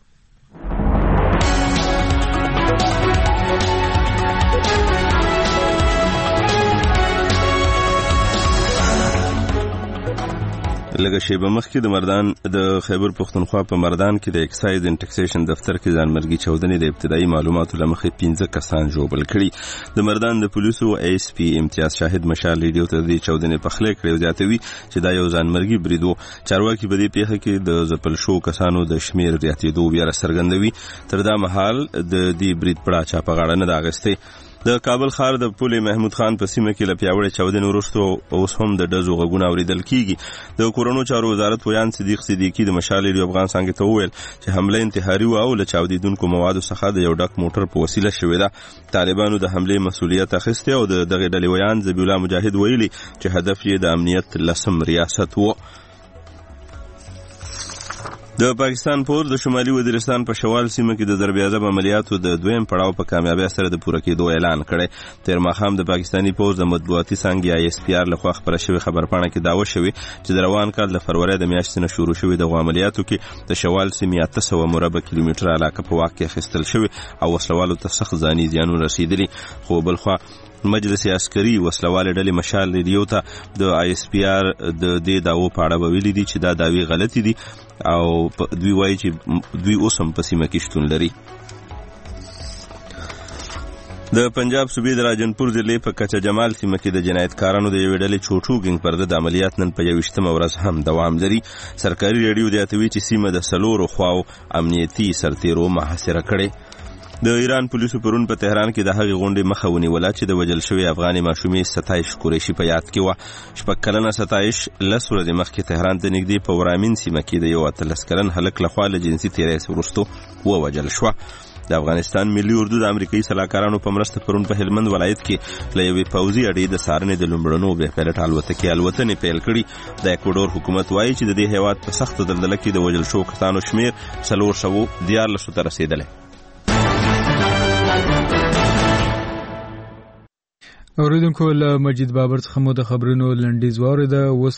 لږه شیبه مخکې د مردان د خیبر پختونخوا په مردان کې د اکسایز اینډ ټیکسیشن دفتر کې ځانمرګي چودنې د ابتدایي معلوماتو لمخې 15 کسان ژوبل کړي د مردان د پولیسو ایس پی امتیاز شاهد مشال ریډیو ته د چودنې په خله کړو زیاتوي چې دا یو ځانمرګي بریدو چارواکي په دې پیښه کې د زپل شو کسانو د شمیر زیاتېدو بیا سرګندوي تر دا مهال د دې برید پړه چا په غاړه نه دا غسته د کابل ښار د پولې محمود خان په سیمه کې لپیاوړې چودنې وروسته اوس هم د ډزو غږونه اوریدل کیږي د کورونو چارو وزارت ویان صدیق صدیقی د مشال ریډیو افغان څنګه ته وویل چې حمله انتحاري او له چاودیدونکو موادو څخه د یو ډک موټر په وسیله شوې ده طالبانو د حمله مسؤلیت اخیسته او د دغه ډلې ویان ذبیح الله مجاهد ویلي چې هدف یې د امنیت لسم ریاست و د پاکستان پوز د شمالي وزیرستان په شوال سیمه کې د ضربیازب عملیاتو د دویم پړاو په کامیابی سره د پوره کېدو اعلان کړی تیر ماښام د پاکستانی پوز د مطبوعاتي څانګې آی اس پی آر لخوا خبره شوې خبرپاڼه کې داوا شوې چې د روان کال د فروری د میاشتې نه شروع شوې د عملیاتو کې د شوال سیمې 800 مربع کیلومتر علاقه په واک کې اخیستل شوې او وسلوالو ته سخت ځاني زیانونه رسیدلي خو بلخوا مجلس عسکري وسلواله ډلې مشال ریډیو ته د آی اس پی آر د دې داوو په اړه ویلي دي چې دا داوی غلطي دي او دوی وایي چې دوی اوس هم په سیمه کې شتون لري د پنجاب صوبې د راجنپور ضلع په کچه جمال سیمه کې د جنایتکارانو د یوې ډلې چوټو ګنګ پر ضد عملیات نن په 21مه ورځ هم دوام لري سرکاري ریډیو زیاتوي چې سیمه د سلورو خواو امنیتي سرتیرو محاصره کړې د ایران پولیسو پرون په تهران کې د هغې غونډې مخه ونیوله چې د وژل شوې افغاني ماشومې ستایش قریشي په یاد کې وه شپږ کلنه ستایش 10 ورځې مخکې تهران ته نږدې په ورامین سیمه کې د یو 13 کلن هلک لخوا له جنسي تېرۍ وروسته ووژل شوه د افغانستان ملي اردو د امریکایي سلاکارانو په مرسته پرون په هلمند ولایت کې له یوې پوځي اډې د څارنې د لومړنو بې پیلټ الوتکې الوتنې پیل کړي د اکوادور حکومت وایي چې د دې هیواد په سختو دلدله کې د وژل شوو کسانو شمیر 414 ته رسیدلی اوریدونکو له مجید بابر څخه مو د خبرونو لنډیز واوریده اوس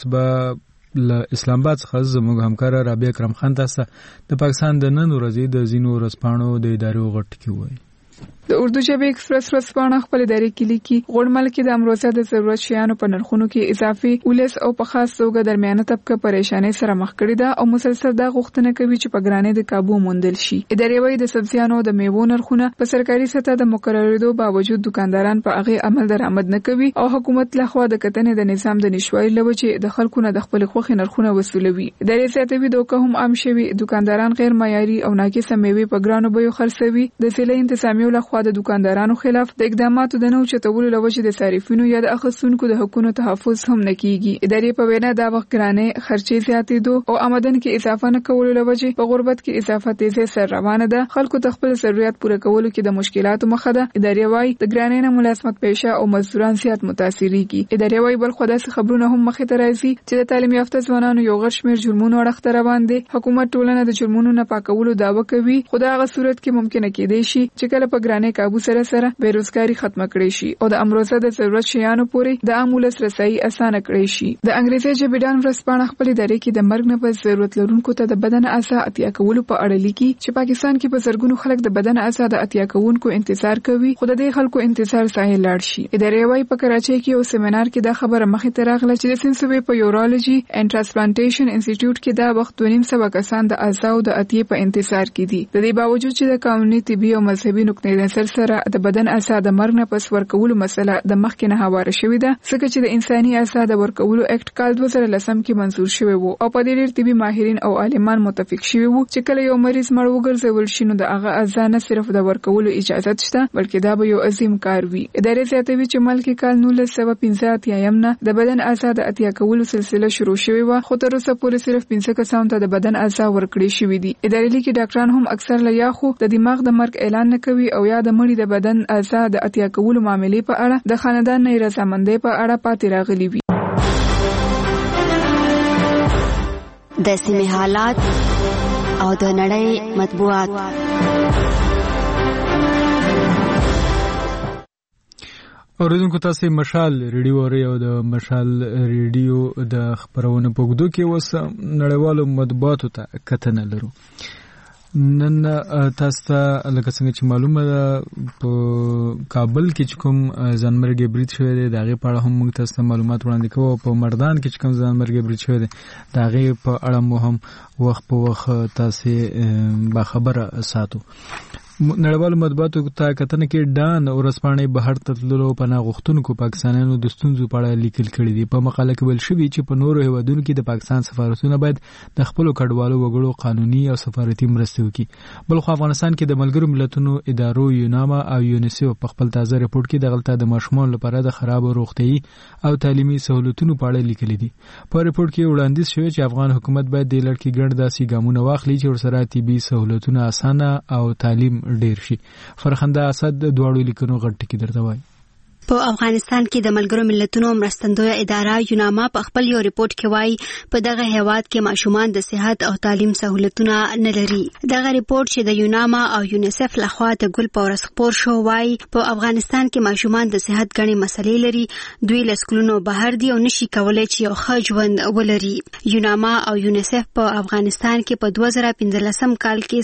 به له اسلام آباد څخه زموږ همکار رابعه کرم خان تاسو د پاکستان د نن ورځې د زینو ورځپاڼو د ادارو غټ کی وایي د اردو ژبې ایکسپریس ورځپاڼه خپل اداري کې لیکي غړمل کې د امروزه د ضرورت شیانو په نرخونو کې اضافي ولس او په خاص توګه درمیانه طبقه پریشانې سره مخ کړي ده او مسلسل دا غوښتنه کوي چې په ګرانۍ د قابو موندل شي اداري وایي د سبزیانو د میوو نرخونه په سرکاري سطح د مقرریدو باوجود دکانداران په هغه عمل درآمد نه کوي او حکومت لخوا د کتنې د نظام د نشوالي لوجې د خلکو نه د خپل خوخي نرخونه وسولوي اداري زیاتوي د کوم عام شوی دکانداران غیر معیاري او ناقصه میوه په ګرانو بیو خرڅوي د ضلع انتظامیو لخوا د دکاندارانو خلاف د اقداماتو د نو چتولو لوجې د صارفینو یا د اخصونکو د حقوقو تحفظ هم نه کیږي ادارې په وینا دا وخت ګرانې خرچې زیاتېدو او آمدن کې اضافه نه کولو لوجې په غربت کې اضافه تیزه سر روانه ده خلکو د خپل ضرورت پوره کولو کې د مشکلاتو مخه ده ادارې وايي د ګرانې نه ملازمت پیشه او مزدوران زیات متاثرېږي ادارې وايي بل خدای څخه خبرونه هم مخه ته راځي چې د تعلیم یافته ځوانانو یو غټ شمیر جرمونو اړخ روان دي حکومت ټولنه د جرمونو نه پاکولو دعوه کوي خدای هغه صورت کې ممکنه کېدای شي چې کله په ګرانې قابو سره بیروزګاری ختمه کړي شي او د امروزه د ضرورت شیانو پورې د عامه لاسرسي اسانه کړي شي د انګریزي ژبې ډان ورځپاڼه خپل ادارې کې د مرګ نه پس ضرورت لرونکو ته د بدن اعضاء اتیا کولو په اړه لیکي چې پاکستان کې په زرګونو خلک د بدن اعضاء د اتیا کوونکو انتظار کوي خو د دې خلکو انتظار ساحل لاړ شي ادارې وايي په کراچۍ کې یو سیمینار کې دا خبره مخې ته راغله چې د سینسوي په یورولوژي اینډ ټرانسپلانټیشن انسټیټیوټ کې دا وخت 2.5 کسان د اعضاء د اتیا په انتظار کې دي د دې باوجود چې د قانوني طبي او مذهبي نقطې نظر سره د بدن اعضاء د مرګ نه پس ورکولو مسله د مخکې نه هواره شوې ده ځکه چې د انساني اعضاء د ورکولو اکټ کال 2010 کې منزور شوی وو او په دې ډېر طبي ماهرین او عالمان متفق شوي وو چې کله یو مریض مړ وګرځول شي نو د هغه اعضاء نه صرف د ورکولو اجازه شته بلکې دا به یو عظیم کار وي ادارې زیاتوي چې ملک کال 1915 نه د بدن اعضاء د اتیا کولو سلسله شروع شوې و خو تر اوسه پورې صرف 15 کسانو ته د بدن اعضاء ورکړي شوي دي ادارې لیکي ډاکټران هم اکثر له یا خو د دماغ د مرګ اعلان نه کوي او یا د مړي د بدن اعضاء د اتیا کولو معاملې په اړه د خاندان نه رضامندۍ په اړه پاتې راغلي وي د سیمې حالات او د نړۍ مطبوعات اوریدونکو تاسو مشال ریډیو اورئ او د مشال ریډیو د خبرونه په ګدو کې اوس نړیوالو مطبوعاتو ته کتنه لرو. نن تاسو ته لکه څنګه چې معلومه ده په کابل کې کوم ځانمرګي برید شوی دی د هغې په اړه هم موږ تاسو ته معلومات وړاندې کوو. په مردان کې چې کوم ځانمرګي برید شوی دی د هغې په اړه مو هم وخت په وخت تاسو باخبره ساتو. نړیوالو مطبوعاتو ته کتنه کې ډان ورځپاڼې بهر ته تللو پناه غوښتونکو پاکستانیانو د ستونزو په اړه لیکل کړي دي. په مقاله کې ویل شوي چې په نورو هیوادونو کې د پاکستان سفارتونه باید د خپلو کډوالو وګړو قانوني او سفارتي مرستې وکړي. بلخو افغانستان کې د ملګرو ملتونو ادارو یوناما او یونیسف په خپل تازه رپورټ کې دغلته د ماشومانو لپاره د خراب روغتيایي او تعلیمي سہولتونو په اړه لیکلي دي. په رپورټ کې وړاندیز شوی چې افغان حکومت باید د لړ کې ګڼ داسې ګامونه واخلي چې ورسره طبي سہولتونه اسانه او تعلیم ډیر شي. فرخنده اسد دواړو لیکنو غټ ټکی درته وایي. په افغانستان کې د ملګرو ملتونو مرستندویه اداره یوناما په خپل یو ریپورت کې وایي په دغه هیواد کې ماشومان د صحت او تعلیم سہولتونه نه لري. دغه ریپورت چې د یوناما او یونیسف لخوا د ګل په ورځ خپور شو وایي په افغانستان کې ماشومان د صحت غني مسلې لري. دوی له سکولونو بهر دي او نشي کولای چې یو ښه ژوند ولري. یوناما او یونیسف په افغانستان کې په 2015 کال کې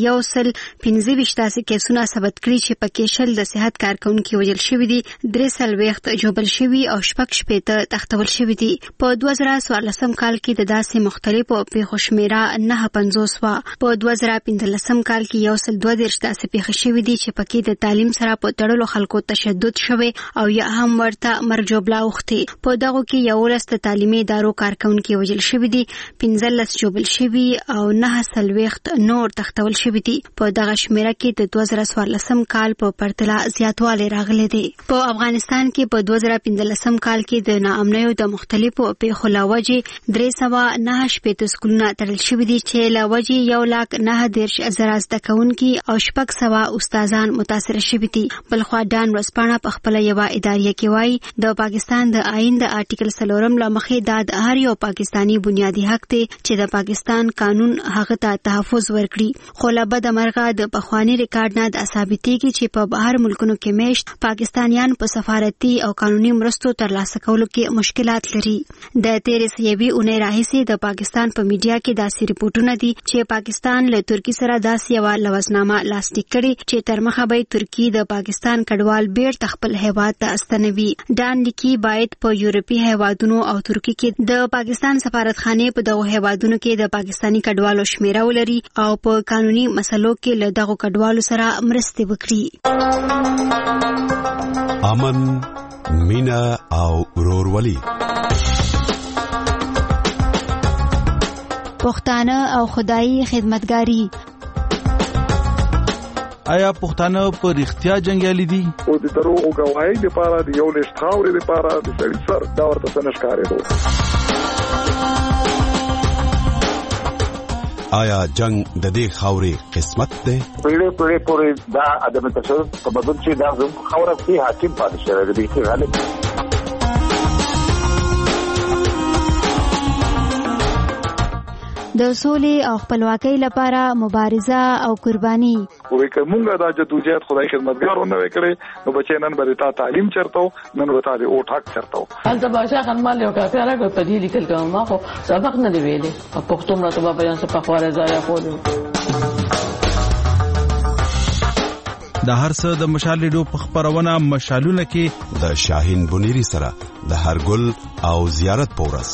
125 کیسونه ثبت کړي چې پکې شل د صحت کارکونکو وژل شوي دي، 3 وخت جوبل شوی او شپږ شپېته تختول شوی دي. په 2014 کال کې د داسې مختلفو پیښو شمیره 950 وا. په 2015 کال کې 122 داسې پیښې شوې دي چې پکې د تعلیم سره په تړلو خلکو تشدد شوی او یا هم ورته مرګ جوړه اوختي. په دغه کې 11 د تعلیمي ادارو کارکونکو وژل شوی دي، 15 جوبل شوی او 9 وخت نور تختول شوی دي. په دغه شمیره کې د 2014 کال په پرتله زیاتوالی راغلی دی. په افغانستان کې په 2015 کال کې د ناامنیو د مختلفو پیښو لاوجې 309 سکولونه تړل شوي دي چې لاوجې 1,09,000 زده کوونکي او 600 استادان متاثر شوي دي. بلخوا ډان ورځپاڼه په خپله یوه اداریه کې وایي د پاکستان د آئین د آرټیکل 4 له مخې دا د هر یو پاکستاني بنیادي حق دی چې د پاکستان قانون هغه ته تحفظ ورکړي. خو له بده مرغه د پخواني ریکارډ نه د ثابتېږي چې په بهر ملکونو کې میشت پاکستانیان په سفارتي او قانوني مرستو ترلاسه کولو کې مشکلات لري. د تیرې سیوي اونۍ راهیسې د پاکستان په میډیا کې داسې ریپورټونه دي چې پاکستان له ترکی سره داسې یو لوزنامه لاسلیک کړي چې تر مخه به ترکی د پاکستان کډوال بیرته خپل هیواد ته استنوي. ډان لیکي باید په یورپي هیوادونو او ترکی کې د پاکستان سفارتخانه په دغه هیوادونو کې د پاکستاني کډوالو شمیره ولري او په قانوني مسلو کې له دغه کډوالو سره مرسته وکړي. امن، مینا او ورورولي، پښتانه او خدایي خدمتګاری. آیا پښتانه په رښتیا جنگیالي دي؟ او د دروغ غواړي د پاره د یو لښت خاورې د پاره د سړي سر دا ورته سنشکارې دو. آیا جنگ د دې خاورې قسمت ده؟ پیړې پورې دا عدم تشدد په بدل چې دا زموږ خاوره کې حاکم پاتې شوی دی چې غالب د سولې او خپلواکۍ لپاره مبارزه او قرباني. وې کومه دا جدوجہد خدای خدمتګارونه وکړي نو بچي نن به تا تعلیم چرته نن به تا د او ټاک چرته. هلته باشا خنمال یو کافي راغی په دې لیکل کوم ما خو سبق نه دی ویلې په پښتو مرته په بیان څخه په خواره ځای خو د هر څه د مشال ریډیو په خبرونه مشالونه کې د شاهین بنيري سره د هر ګل او زیارت پورس.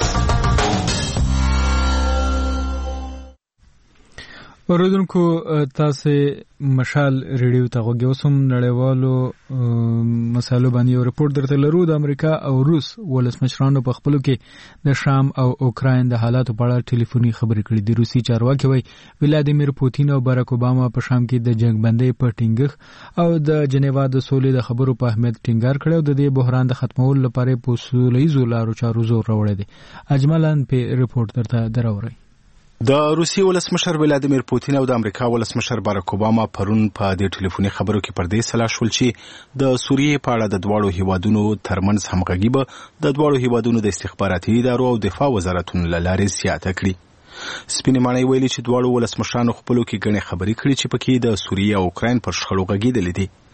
اوریدونکو تاسو مشال ریډیو ته غوږی اوسم. نړیوالو مسالو باندې یو رپورټ درته لرو. د امریکا او روس ولسمشرانو په خپلو کې د شام او اوکراین د حالاتو په اړه ټلیفوني خبرې کړې دي. روسي چارواکي وایي ولادیمیر پوتین او باراک اوباما په شام کې د جنگ بندۍ په ټینګښت او د جنیوا د سولې د خبرو په اهمیت ټینګار کړی او د دې بحران د ختمولو لپاره په سولهییزو لارو چارو زور راوړی دی. اجملاً په رپورټ درته دراوړی. د روسي ولسمشر ولادیمیر پوتین او د امریکا ولسمشر باراک اوباما پرون په دې ټلیفوني خبرو کې پر دې سلا شول چې د سوریې په اړه د دواړو هیوادونو ترمنځ همغږي به د دواړو هیوادونو د استخباراتي ادارو او دفاع وزارتونو له لارې زیاته کړي. سپینې ماڼۍ ویلي چې دواړو ولسمشرانو خپلو کې ګڼې خبرې کړې چې پکې د سوریې او اوکراین پر شخړو غږېدلې دي.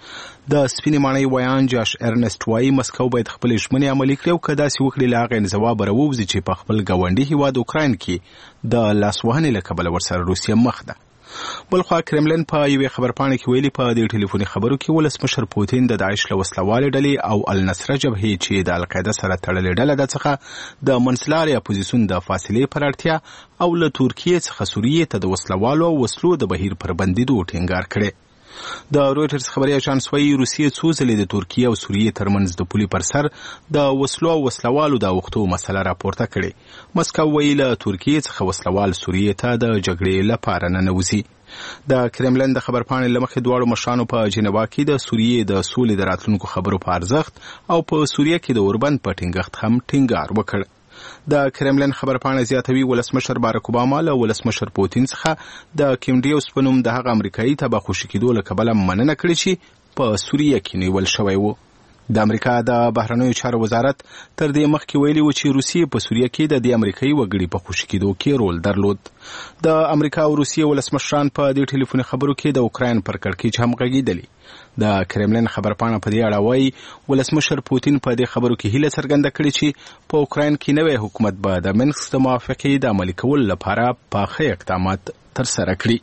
د سپینې ماڼۍ ویان جاش ارنست وایي مسکو باید خپل ژمنې عملي کړي او که داسې وکړي له هغه ځواب راووځي چې په خپل ګاونډي هیواد اوکراین کې د لاسوهنې له کبله ورسره روسیه مخ ده. بلخوا کرملن په یوې خبرپاڼه کې ویلي په دې ټلیفوني خبرو کې ولسمشر پوتین د داعش له وسلوالې ډلې او النصره جبهې چې د القاعده سره تړلې ډله ده څخه د منځلارې اپوزیسیون د فاصلې پر اړتیا او له ترکیې څخه سوریې ته د وسلوالو او وسلو د بهیر پر بندیدو ټینګار کړی. د رویټرز خبري اژانس وايي روسیې څو ځلې د ترکیې او سوریې ترمنځ د پولې پر سر د وسلو او وسلوالو د اوښتو مسله راپورته کړې. مسکو ویلي له ترکیې څخه وسلوال سوریې ته د جګړې لپاره ننوځي. د کرملن د خبرپاڼې له مخې دواړو مشرانو په جنیوا کې د سوریې د سولې د راتلونکو خبرو په ارزښت او په سوریه کې د اوربند په ټینګښت هم ټینګار وکړ. د کرملن خبرپاڼه زیاتوي ولسمشر باراک اوباما له ولسمشر پوتین څخه د کیم ډیوس په نوم د هغه امریکایي تبه خوشي کېدو له کبله مننه کړې چې په سوریه کې نیول شوی و. د امریکا د بهرنیو چارو وزارت تر دې مخکې ویلي و چې روسیې په سوریه کې د دې امریکایي وګړي په خوشي کېدو کې رول درلود. د امریکا او روسیې ولسمشران په دې ټلیفوني خبرو کې د اوکراین پر کړکېچ هم غږېدلي. د کرملن خبرپاڼه په دې اړه وایي ولسمشر پوتین په دې خبرو کې هیله څرګنده کړې چې په اوکراین کې نوی حکومت به د منسک د موافقې د عملي کولو لپاره پاخه اقدامات ترسره کړي.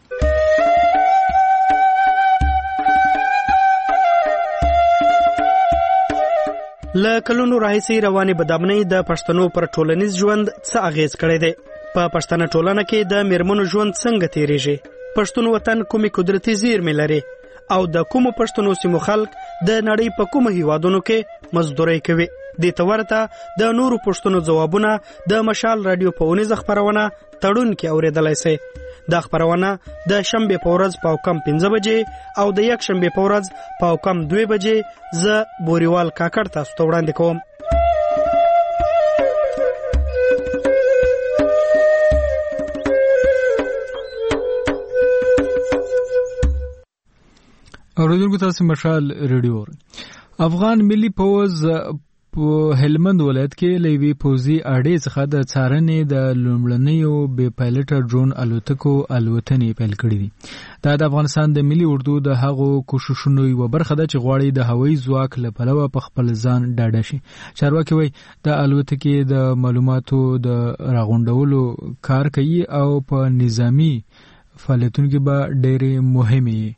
له کلونو راهیسې روانې بدامنۍ د پښتنو پر ټولنیز ژوند څه اغیز کړی دی؟ په پښتنه ټولنه کې د میرمنو ژوند څنګه تیریږي؟ پښتون وطن کومې قدرتي زیرمې لري او د کومو پښتنو سیمو خلک د نړۍ په کومو هیوادونو کې مزدوري کوي؟ دې ته ورته د نورو پښتنو ځوابونه د مشال رادیو په اونیزه خپرونه تړون کې اورېدلای شئ. دا خبرونه د شنبه په ورځ په کم 15 بجې او د یک شنبه په ورځ په کم 2 بجې ز بوريوال کاکړ تاسو ته وړاندې کوم. اوریدونکو تاسو مشال رادیو. افغان ملي پوز په هلمند ولایت کې لوی پوزي اړې څخه د څارنې د لومړنیو بې پایلټه ډرون الوتکو الوتنې پیل کړې دي. دا د افغانستان د ملي اردو د هغو کوششونو یوه برخه ده چې غواړي د هوایي ځواک له پلوه په خپل ځان ډاډه شي. چارواکي وایي د الوتکې د معلوماتو د راغونډولو کار کوي او په نظامی فعالیتونو کې به ډېرې مهمې وي.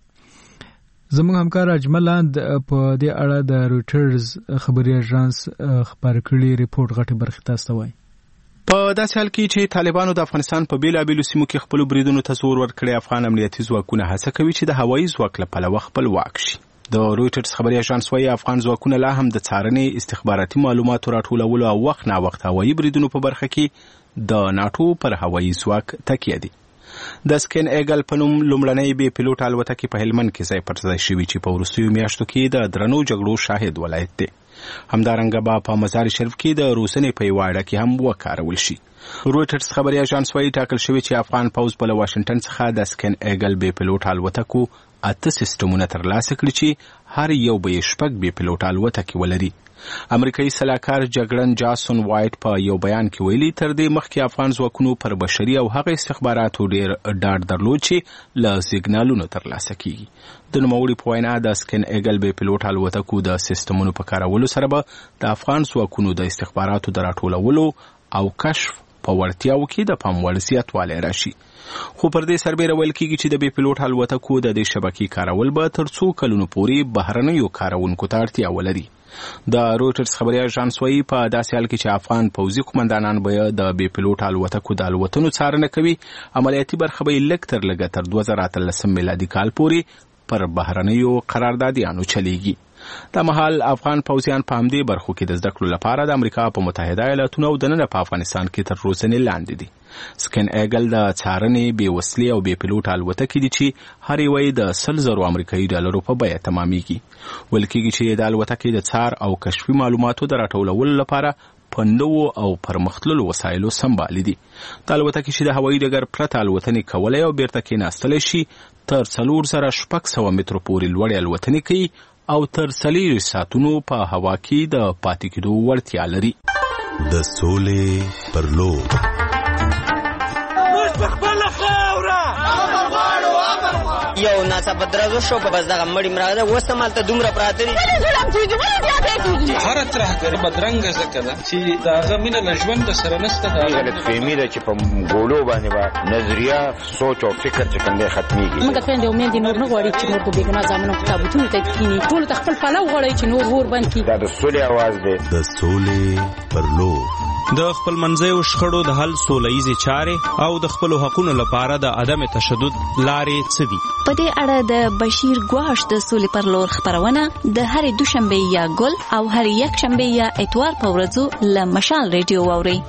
زموږ همکار اجملاند په دې اړه د رویټرز خبري اژانس خبر کړي ریپورت غټه برخه تاسو ته وایي. په داسې حال کې چې طالبانو د افغانستان په بیلابیلو سیمو کې خپل بریدونو ته زور ورکړي، افغان امنیتي ځواکونه هڅه کوي چې د هوایي ځواک له پلوه خپل واک شي. د رویټرز خبري اژانس وايي افغان ځواکونه لا هم د څارنې، استخباراتي معلوماتو راټولولو او وخت نا وخت هوایي بریدونو په برخه کې د ناتو پر هوایي ځواک تکیه دي. د سکین ایګل په نوم لومړنۍ بې پیلوټ الوتکې په هلمند کې ځای پر ځای شوي چې په وروستیو میاشتو کې د درنو جګړو شاهد ولایت دی. همدارنګه به په مزار شریف کې د روسنې په یوه اړه کې هم وکارول شي. رویټرز خبري اژانس وايي ټاکل شوی چې افغان پوځ په واشنگټن څخه د سکین ایګل بې پیلوټ الوتکو 8 سیسټمونه ترلاسه کړي چې هر یو به 6 بې پیلوټ الوتکې ولري. امریکایي سلاکار جګړن جاسون وایټ په یو بیان کې ویلي تر دې مخکې افغان ځواکونو پر بشري او هغه استخباراتو ډېر ډاډ درلود چې له سیګنالونو ترلاسه کیږي. د نوموړي په وینا د سکین ایګل بې پیلوټ الوتکو د سیسټمونو په کارولو سره به د افغان ځواکونو د استخباراتو د راټولولو او کشف په وړتیاو کې د پام وړ زیاتوالی راشي. خو پر دې سربیره ویل کېږي چې د بې پیلوټ الوتکو د دې شبکې کارول به تر څو کلونو پورې بهرنیو کارونکو ته اړتیا ولري. د رویټرز خبري اژانس وايي په داسې حال کې چې افغان پوځي قومندانان به د بې پیلوټ الوتکو د الوتنو څارنه کوي، عملیاتي برخه به لږ تر لږه تر 2013 میلادي کال پورې پر بهرنیو قراردادیانو چلیږي. دا مهال افغان پوځیان په همدې برخو کې د زده کړو لپاره د امریکا په متحده ایالاتونو او دننه په افغانستان کې تر روزنې لاندې دي. سکین ایګل د څارنې بې وسلې او بې پیلوټ الوتکې دي چې هر یوه یې د 100,000 امریکایي ډالرو په بیه تمامیږي. ویل کېږي چې د الوتکې د څار او کشفي معلوماتو د راټولولو لپاره په نوو او پرمختللو وسایلو سمبالي دي. د الوتکې چې د هوایي ډګر پرته الوتنې کولی او بیرته کېناستلی شي تر 4,600 مترو پورې لوړې الوتنې کوي او تر 4 ساعتونو په هوا کې د پاتې کېدو وړتیا لري. د سولې پر لور یو ناڅاپه درز وشو په بس دغه مړی مراغله اوس هم هلته دومره پراته دي هره ترهګري بدرنګه ځکه ده چې د هغه مینه له ژونده سره نشته. دا غلطفهمي ده چې په ګولو باندې به نظریه سوچ او فکر چې کوم دی ختمېږي. موږ خویندې او میندې نور نه غواړي چې نور په بېګناه زامنو په تابوتونو ته کښېني. ټولو ته خپل پلو غواړي چې نور اور بند کړي. دا د سولې اواز دی. د سولې پر لور د خپل منځیو شخړو د حل سوله ییزې چارې او د خپلو حقونو لپاره د عدم تشدد لارې څه دي؟ په دې اړه د بشیر ګواش د سولې پر لور خبرونه د هرې دوشنبه یا ګل او هرې یکشنبه یا اتوار په ورځو له مشال ریډیو واورئ.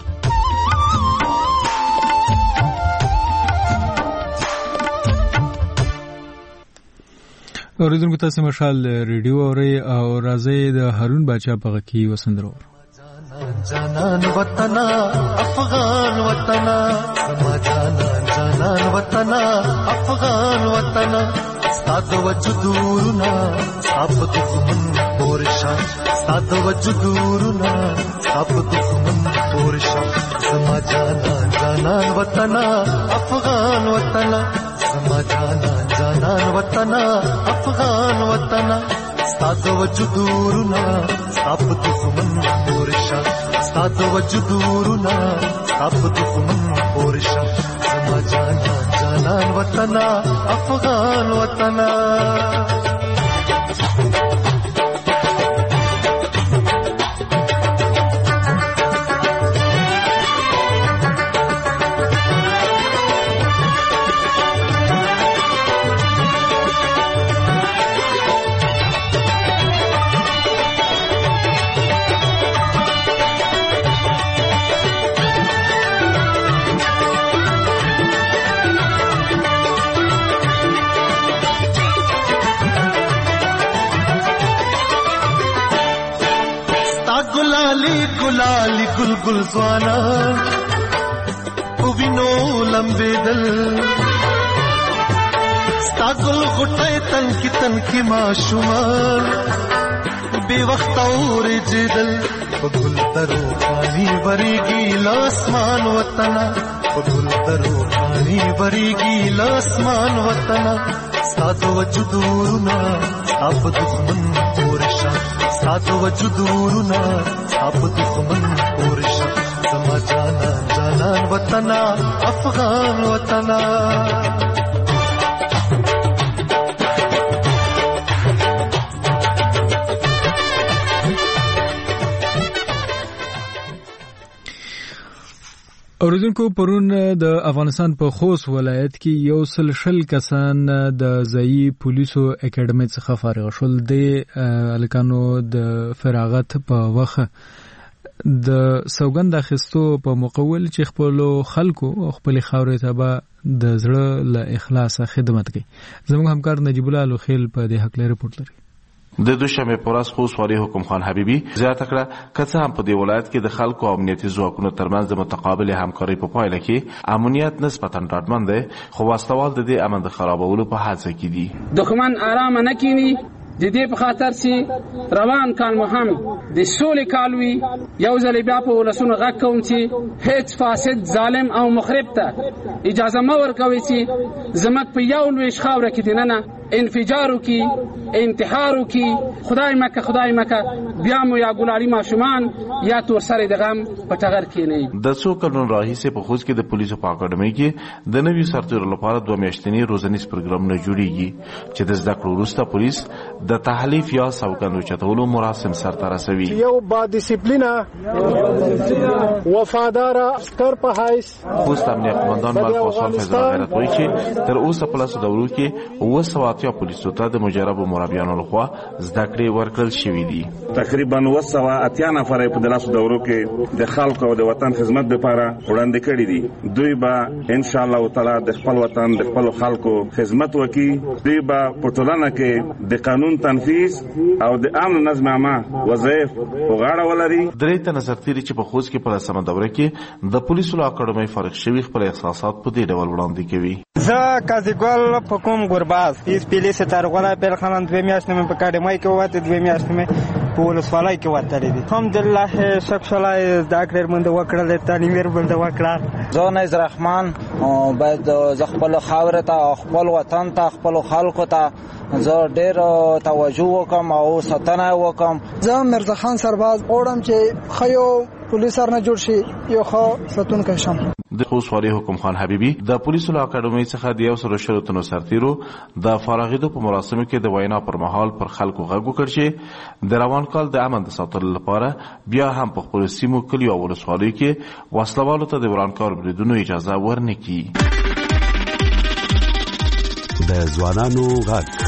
اوریدونکو تاسو مشال ریډیو اورئ او راځي د هارون باچا په غکی وسندرو. جانان وطنا افغان وطنا زما جانان وطنا افغان وطنا ستاد وجودورنا سب دښمن پورشا ستاد وجودورنا سب دښمن پورشا زما جانان وطنا افغان وطنا زما جانان وطنا افغان وطنا ستاد وجودورنا سب دښمن پورشا ستاد وجودورنا سب دښمن پورشا زما جانان وطنا افغان وطنا. गुलाली गुलगुल ज़वाना उविनो लंबे दल स्तागुल गुटे तनकी माशुमान बेवक्त और जिदल गुल तरो पानी बरीगी लासमान वतना गुल तरो पानी बरीगी लासमान वतना साद वजुदूरना अब दुश्मन पोरशा साद वजुदूरना अब दुश्मन पोरशा زما جانان وطنا افغان وطنا. اوریدونکو پرون د افغانستان په خوست ولایت کې یو سل شل کسان د ځایي پولیسو اکیډمي څخه فارغ شول. د الکانو د فراغت په وخت د سوګند اخیستو په مقول چې خپل خلکو او خپل خاورې ته به د زړه له اخلاص خدمت کوي. زموږ همکار نجیب الله لوخیل په دې حق لري رپورټ لري. د دوشنبه پورس خو سوالي حکم خان حبيبي زیاته کړه کڅه هم په دې ولایت کې د خلکو او امنیتي ځواکونو ترمنځ د متقابل همکارۍ په پایله کې امنیت نسبتا ډاډمن دی، خو واستوال د دې امن د خرابولو په حادثه کې دي. دښمن آرام نه کینی د دې په خاطر چې روان کال مهم د سولې کالوي یو ځل بیا په ولسونو غږ کوم چې هیڅ فاسد ظالم او مخرب ته اجازه مه ورکوي چې زموږ په یو لوی خاوره کې دننه انفجار وکي انتحار وکي. خدای مکه بیا مو یا ګلالي ماشومان یا تور سره د غم په ټغر کې نه. د څو کلونو راهیسې په خوست کې د پولیسو په اکاډمۍ کې د نوي سرتیرو لپاره 2 میاشتنی روزنیز پروګرامونه جوړیږي چې د زده کړو وروسته پولیس د تحلیف یا سوګند چتولو مراسم سرته رسوي. یو با ډیسپلینا وفادار عسكر په حیث خوست امنیت قومندان ملک حسین فیض غیرت وایي چې تر اوسه په لاسو دورو کې 200 پولیسو ته د مجربو مرابیانو لخوا زده کړې ورکړل شوې دي. تقریبا 280 نفر په لاسو دورو کې د خلکو او د وطن خدمت لپاره وړاندې کړي دي. دوی به ان شاء الله تعالی د خپل وطن د خپل خلکو خدمت وکړي. دوی به په ټولنه کې د قانون تنفيذ او د امن نظم عامه وظایف په غاړه ولري. درې تنه سرتیري چې په خوست کې په لسمه دوره کې د پولیسو له اکاډمۍ فارغ شوي خپل احساسات په دې ډول وړاندې کوي. زه قاضیګل حکوم ګرباز پیس پیلی ستارغونه بل خنن 2 میاشتې په اکاډمۍ کې وته 2 میاشتې په ولسوالۍ کې وتلي دي. الحمدلله شکر زده کړې مونږ وکړل، تعلیم یې مونږ وکړه. زه نایز رحمان باید ز خپل خاور ته، خپل وطن ته، خپل خلکو ته زه ډېر توجه وکم او ساتنه وکم. زه مرزا خان سرباز غواړم چې خیو پولیس سره جوړ شي، یو ښه ساتونکی شم. د خوست والي حکم خان حبیبي د پولیسو له اکاډمۍ څخه د 100 تنو سرتیرو د فارغېدو په مراسمو کې د وینا پر مهال پر خلکو غږ وکړ چې د روان کال د امن د ساتلو لپاره بیا هم په خپلو سیمو، کلیو او ولسوالیو کې وسلوالو ته د ورانکار بریدونو اجازه ورنکړي. د ځوانانو غږ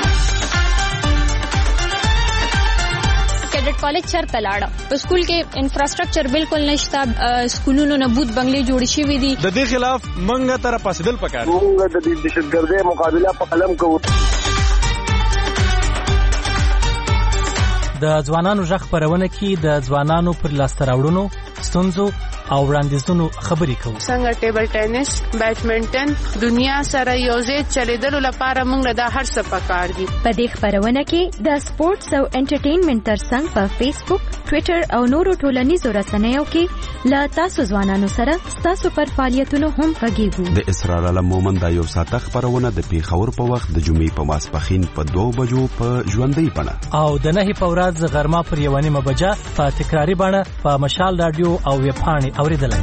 کالج چرته لاړه. په سکول کې انفراستراکچر بالکل نشته، سکولونو نه بوت بنگلې جوړې شوې دي. د دې خلاف منګه تر پاسدل پکار. موږ د دهشتګردۍ مقابله په قلم کوو. د ځوانانو غږ خپرونه کې د ځوانانو پر لاسته راوړنو، ستونزو او وړاندیزونو خبرې کوو. څنګه ټیبل ټینس، بیډمنټن دنیا سره یوځای چلیدلو لپاره موږ د هر څه پکار دي. په دې خبرونه کې د سپورتس او انټرټینمنټ ترڅنګ په فیسبوک، ټویټر او نورو ټولنیزو رسنیو کې له تاسو ځوانانو سره تاسو پر فعالیتونو هم غږیږو. د اسرار علم مومند د یو ساعت خبرونه د پیښور په وخت د جمعې په ماسپښین په 2 بجو په ژوندۍ بڼه او د 9 په ورځ غرمه پر 1 بجه په تکراری بڼه په مشال رادیو او ویبپاڼې اوریدلای.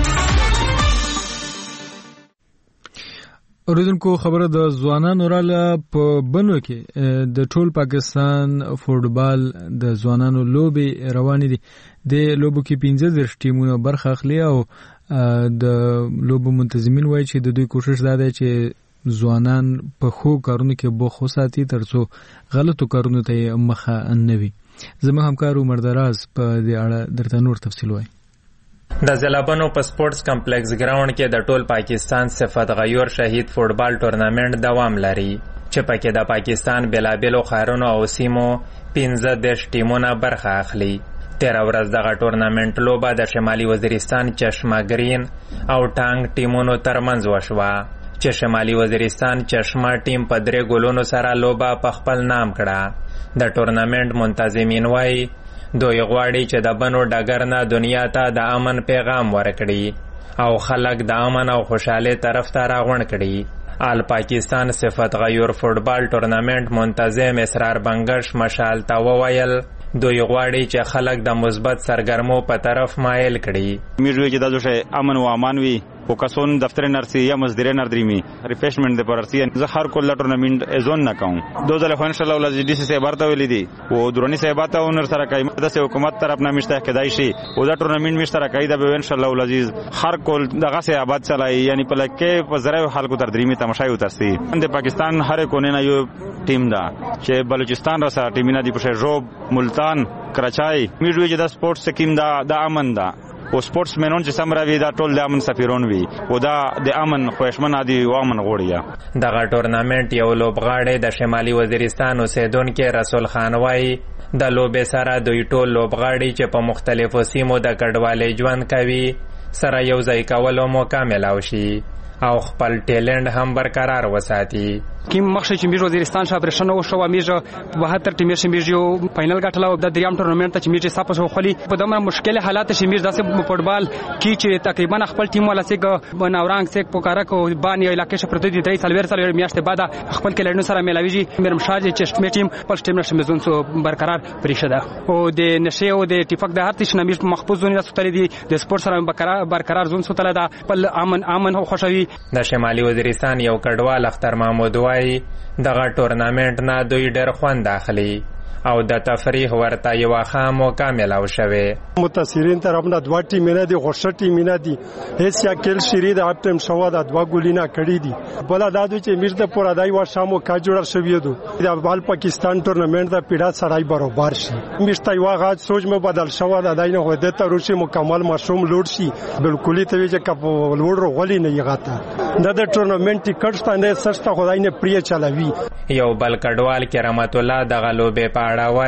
اوریدونکو خبره د ځوانانو راله په بنو کې د ټول پاکستان فوټبال د ځوانانو لوبې روانې دي. د لوبو کې 15 ټیمونه برخه اخلي او د لوبو منتظمین وایي چې د دوی کوشش دا دی چې ځوانان په خو کارونو کې بوخو ساتي ترڅو غلطو کارونو ته مخه نه وي. زموږ همکار عمر دراز په دې اړه درته نور تفصیل وایي. د زلابنو په سپورتس کمپلیکس ګراوند کې د ټول پاکستان صفت غیور شهید فوټبال ټورنامنت دوام لري چې پکې د پاکستان بلابلو ښارونو او سیمو 15 ټیمونه برخه اخلي. 13 ورځ دغه ټورنامنت لوبه د شمالي وزیرستان چشمه گرین او ټانګ ټیمونو ترمنځ وشوه چې شمالي وزیرستان چشمه ټیم په 3 ګولونو سره لوبه په خپل نام کړه. د ټورنامنت منتظمین وایي دوی غواړي چې د بنو ډګر نه دنیا ته د امن پیغام ورکړي او خلک د امن او خوشحالۍ طرف ته راغونډ کړي. آل پاکستان صفت غیور فوټبال ټورنامنت منتظم اسرار بنگش مشال ته وویل دوی غواړي چې خلک د مثبت سرګرمو په طرف مایل کړي. میږي چې د ځوشه امن او امان وي او کسون دفتر نرسي یا مزدور نردريمي ریفریشمنت د پرسي زه هر کله ټورنامنت ازون نه کوم. دوزله ان شاء الله ولې ډي سي سي برته ویلې دي او درونی صاحبات او نر سره کوي د حکومت طرف نه مشته کېدای شي او دا ټورنامنت مشته کوي د ان شاء الله ولې هر کول دغه سه آباد چلای یعنی په لکه په زره خلکو تر دریمي تماشای وترسي. د پاکستان هر کونه نه یو ټیم دا چې بلوچستان را سره ټیمینه دی په جوب ملتان کراچای میږي چې د سپورتس سکیم دا د امن دا او سپورتس مینون چې سمراوي دا ټول د امن سفیرون وي او دا د امن خوښمن عادي او امن غوړیا. دغه ټورنامنت یو لوبغاړی د شمالي وزیرستان اوسیدونکو رسول خان وایي د لوبې سره دوی ټول لوبغاړي چې په مختلفو سیمو د کډوالۍ ژوند کوي سره یو ځای کولو موقع ملاو شي او خپل ټیلنټ هم برقرار وساتي. کیم مخشه چې میږي وزیرستان شاه پرشن او شو میږي 72 ټیمې چې میږي فائنل غټلاو د دریام ټورنمنت ته چې میږي صاحب شو خلی په دمر مشکل حالات چې میږي داسې فوټبال کی چې تقریبا خپل ټیم ولا سګ بناورنګ سګ پوکارا کو بانی علاقې شه پرته دي 3 سال میاشتې بعد خپل کلینو سره ملاویږي مرم شاج چې می ټیم خپل ټیم نشه مزون سو برقرار پریشه ده او د نشه او د اتفاق د هر تش نمیږي محفوظ زون راستل دي د سپورت سره برقرار زون سو تل ده خپل امن او خوشوي. د شمالي وزیرستان یو کډوال اختر محمود وایي دغه ټورنامنت نه دوی ډېر خوند اخلي او د تفریح ورته یو ښه موقع ملاو شوه. متاثرین طرفنا دوه ټیمونه دي غوښه ټیمونه دي هیڅ یکل شری د اپ ټیم شو د دوه ګولینا کړی دي بل دا دوی چې مرده پورا دای و شامو کا جوړ شوی دو د بال پاکستان ټورنمنت د پیډا سړای برابر شي مشته یو غاټ سوچ مې بدل شو د دای نه هده ته روشي مکمل مشوم لوډ شي بالکل ته چې کپ لوډ غولي نه یغاته د ټورنمنت ټیکټ ستنده سسته خدای نه پریه چلاوي. یو بل کډوال کرامت الله د غلوبې پاړه وای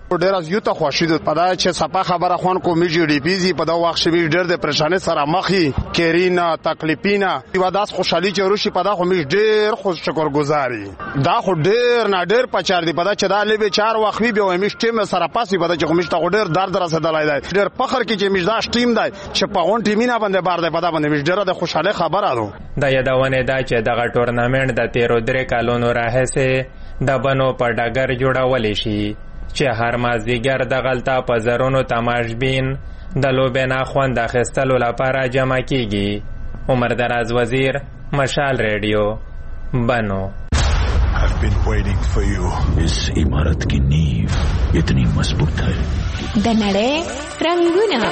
ډیر از یو ته خوشید پدا چې صفه خبره خوان کو میږي ډی پی زی په دا وخت شوی ډیر د پریشانه سره مخي کیرینا تکلیفینا یو داس خوشحالي چې روشي پدا خو میږ ډیر خوش شکر گزاري دا خو ډیر نه ډیر پچار دی پدا چې دا لبه 4 وخت وی به میږ ټیم سره پاسي پدا چې میږ ته ډیر درد رسیدلای دی ډیر فخر کې چې میږ دا ټیم دی چې په اون ټیمینا باندې بار دی پدا باندې میږ ډیر د خوشاله خبره ده دا یادونه ده چې دغه ټورنمنت د 13 کالونو راهسه د بنو په ډګر جوړول شي چې هر مازدیګر د غلطه په زرونو تماشبین د لوبې نه خوند اخیستلو لپاره جمع کیږي. عمر دراز وزیر، مشال ریډیو، بنو. I've been waiting for you. इस इमारत की नींव इतनी मजबूत है. د नړۍ رنگونه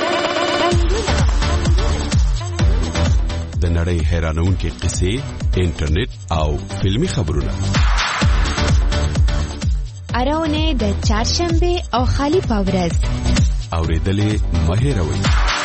د نړۍ حیرانونکې قصې، انټرنیټ او فلمی خبرونه اراونه د چهارشنبه او خالی پاورز اوریدلې مهیروي.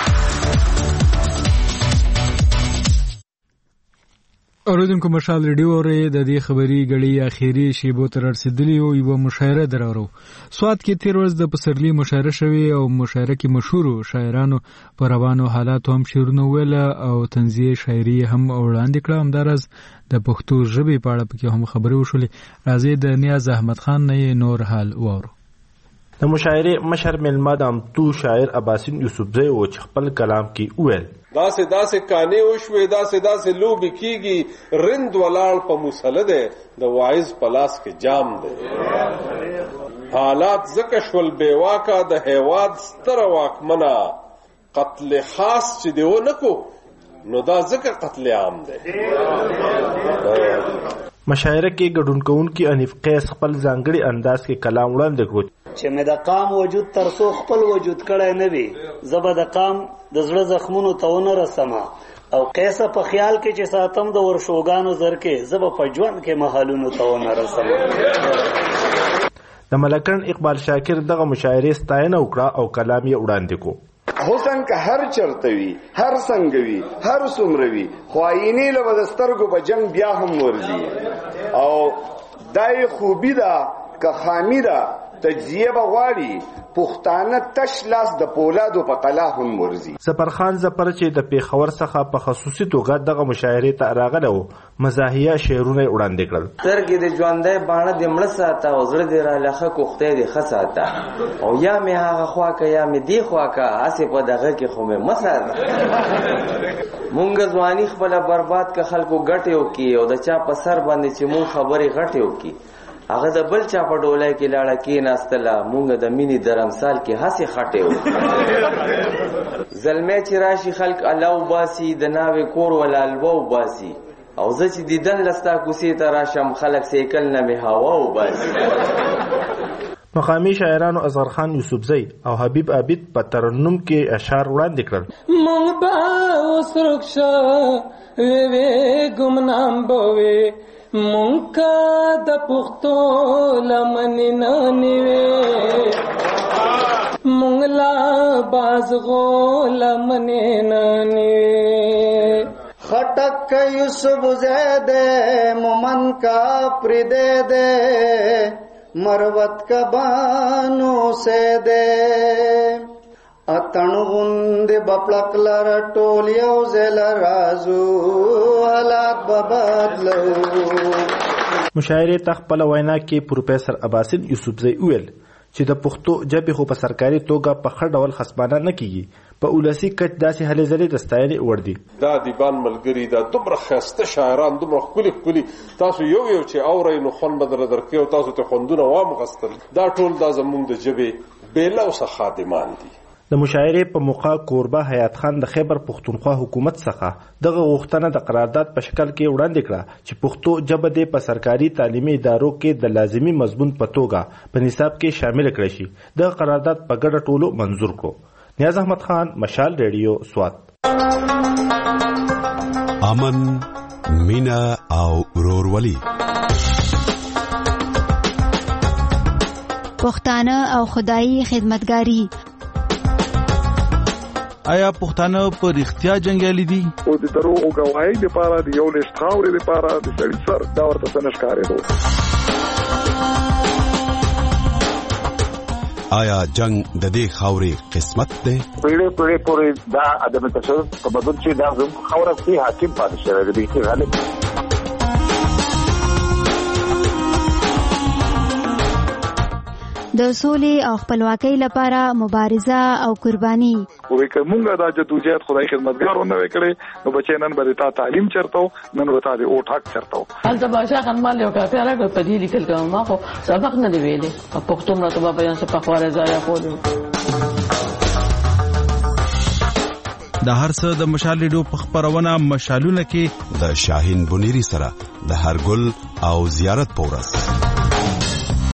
اوریدونکو مشال ریډیو اوري د دې خبري غړي اخیری شیبو تر رسیدلی یو مشاعره درورو. سواد کې تیر ورځ د پسرلی مشاعره شوی او مشاعره کې مشهور شاعرانو پر روانو حالات هم شعرونه ویل او تنزیه شاعري هم وړاندې کړه. همدارس د پښتو ژبې په اړه پکې هم خبرې وشولې. راځي د نیاز احمد خان نه نور حال وورو. د مشاعره مشر ملمدام تو شاعر عباسین یوسفزئی او خپل کلام کې ویل داسې کانې وشوي داسې لوبې کیږي رند ولاړ په مسله ده د واعظ په لاس کې جام ده حالات زکه شول بیواکا د هیواد ستر واکمنه قتل خاص چې دیو نکو نو دا زکه قتل عام ده. مشاعره کې ګډون کوونکي انیف قیس خپل ځانګړي انداز کې کلام وړاندې کړ چې مې د قام وجود ترسو خپل وجود کړای نه وي زبر د قام د زړه زخمونو ته ونه رسمه او قیسه په خیال کې چې ساتم د ورشوګانو زر کې زبر په ژوند کې محلونو ته ونه رسمه. د ملکن اقبال شاکر دغه مشاعره ستاینه وکړه او کلام یې وړاندې کو. حسن که هر چرته وي هر څنګه وي هر څومره وي خو عینې له ودسترګو په جنگ بیا هم ورځي او دای خوبی دا که خامی دا تجزیه بغواړي پښتانه تش لاس د پولادو په قلا هم ورځي. سفرخان زپر چې د پیښور څخه په خصوصي توګه دغه مشاعره ته راغله او مزاحیه شعرونه وړاندې کړل. ترګې د ژوندۍ باڼه د مړه ساته او زړه د را لخه کوخته د خساته او یا مې هغه خواکه یا مې دی خواکه اسې په دغه کې خو مې مساته مونږ ځواني خپل برباد ک خلکو ګټیو کی او د چا په سر باندې چې مون خبرې غټیو کی هغه د بل چا په ډولای کې لاړه کې ناستله مونږ د مینی درمسال کې هسي خټیو زلمه چې راشي خلک الله وباسي د ناوې کور ولالبو وباسي او زه چې دیدن لستا کوسي ته راشم خلک سیکل نه می هوا وباسي. مقامی شاعرانو اصغر خان یوسفزئی او حبیب عابد په ترنم کې اشعار وړاندې کړل. مونږ به وسرکشه وی ګمنام بوي مونږه د پښتو لمنې نه نیوي مونږ لا بازغو لمنې نه نیوي خټک یوسف زید مومن کا پردے دے مروت کا بانو سے دے اتن غند بپلق لر ټولیو زل رازو حالات ببدلو. مشاعره تخپل وینا کې پروفیسور عباسین یوسفزئی ویل چې د پښتو ژبې خو په سرکاري توګه په خړ ډول خصمانه نه کیږي په اولسي کچ داسې هلې ځلې د ستاینې وړ دي. دا دیبان ملګری دا دومره ښایسته شاعران دومره ښکلي تاسو یو چې اورئ نو خوند به درکوي او تاسو ته خوندونه وامغستل دا ټول دا زموږ د ژبې بېلوسه خادمان دي. د مشاعره په موقع کوربه حیات خان د خیبر پښتونخوا حکومت څخه دغه غوښتنه د قرارداد په شکل کې وړاندې کړه چې پښتو ژبه د په سرکاري تعلیمي ادارو کې د لازمي مضمون په توګه په نصاب کې شامل کړي شي. د قرارداد په ګډه ټولو منظور کړو. نیاز احمد خان، مشال ریډیو، سوات. امن، مینا او ورورولي پښتانه او خدایي خدمتګاری. آیا پښتانه په رښتیا جنگیالي دي؟ او د دروغو گواهی لپاره د یو لښت خاورې لپاره د سړي سر دا ورته څه نه ښکارېدو. آیا جنگ د دې خاورې قسمت دی؟ پیړې پورې دا عدم تشدد په بدل چې دا زموږ خاوره کې حاکم پاتې شوی دی چې غالب د سولې او خپلواکۍ لپاره مبارزه او قرباني. وې کومه دا جدوجہد خدای خدمتګارونه وکړي نو بچي نن به تا تعلیم چرته نن به تا دې او ټاک چرته. حالت باشا خنمال یو کافي راغی په دې لیکل کوم ما خو سبق نه دی ویلې په پښتو مرتبه بیان څه په خواره ځای خو د هر څه د مشال ریډیو په خبرونه مشالونه کې د شاهین بنيري سره د هر ګل او زیارت پورس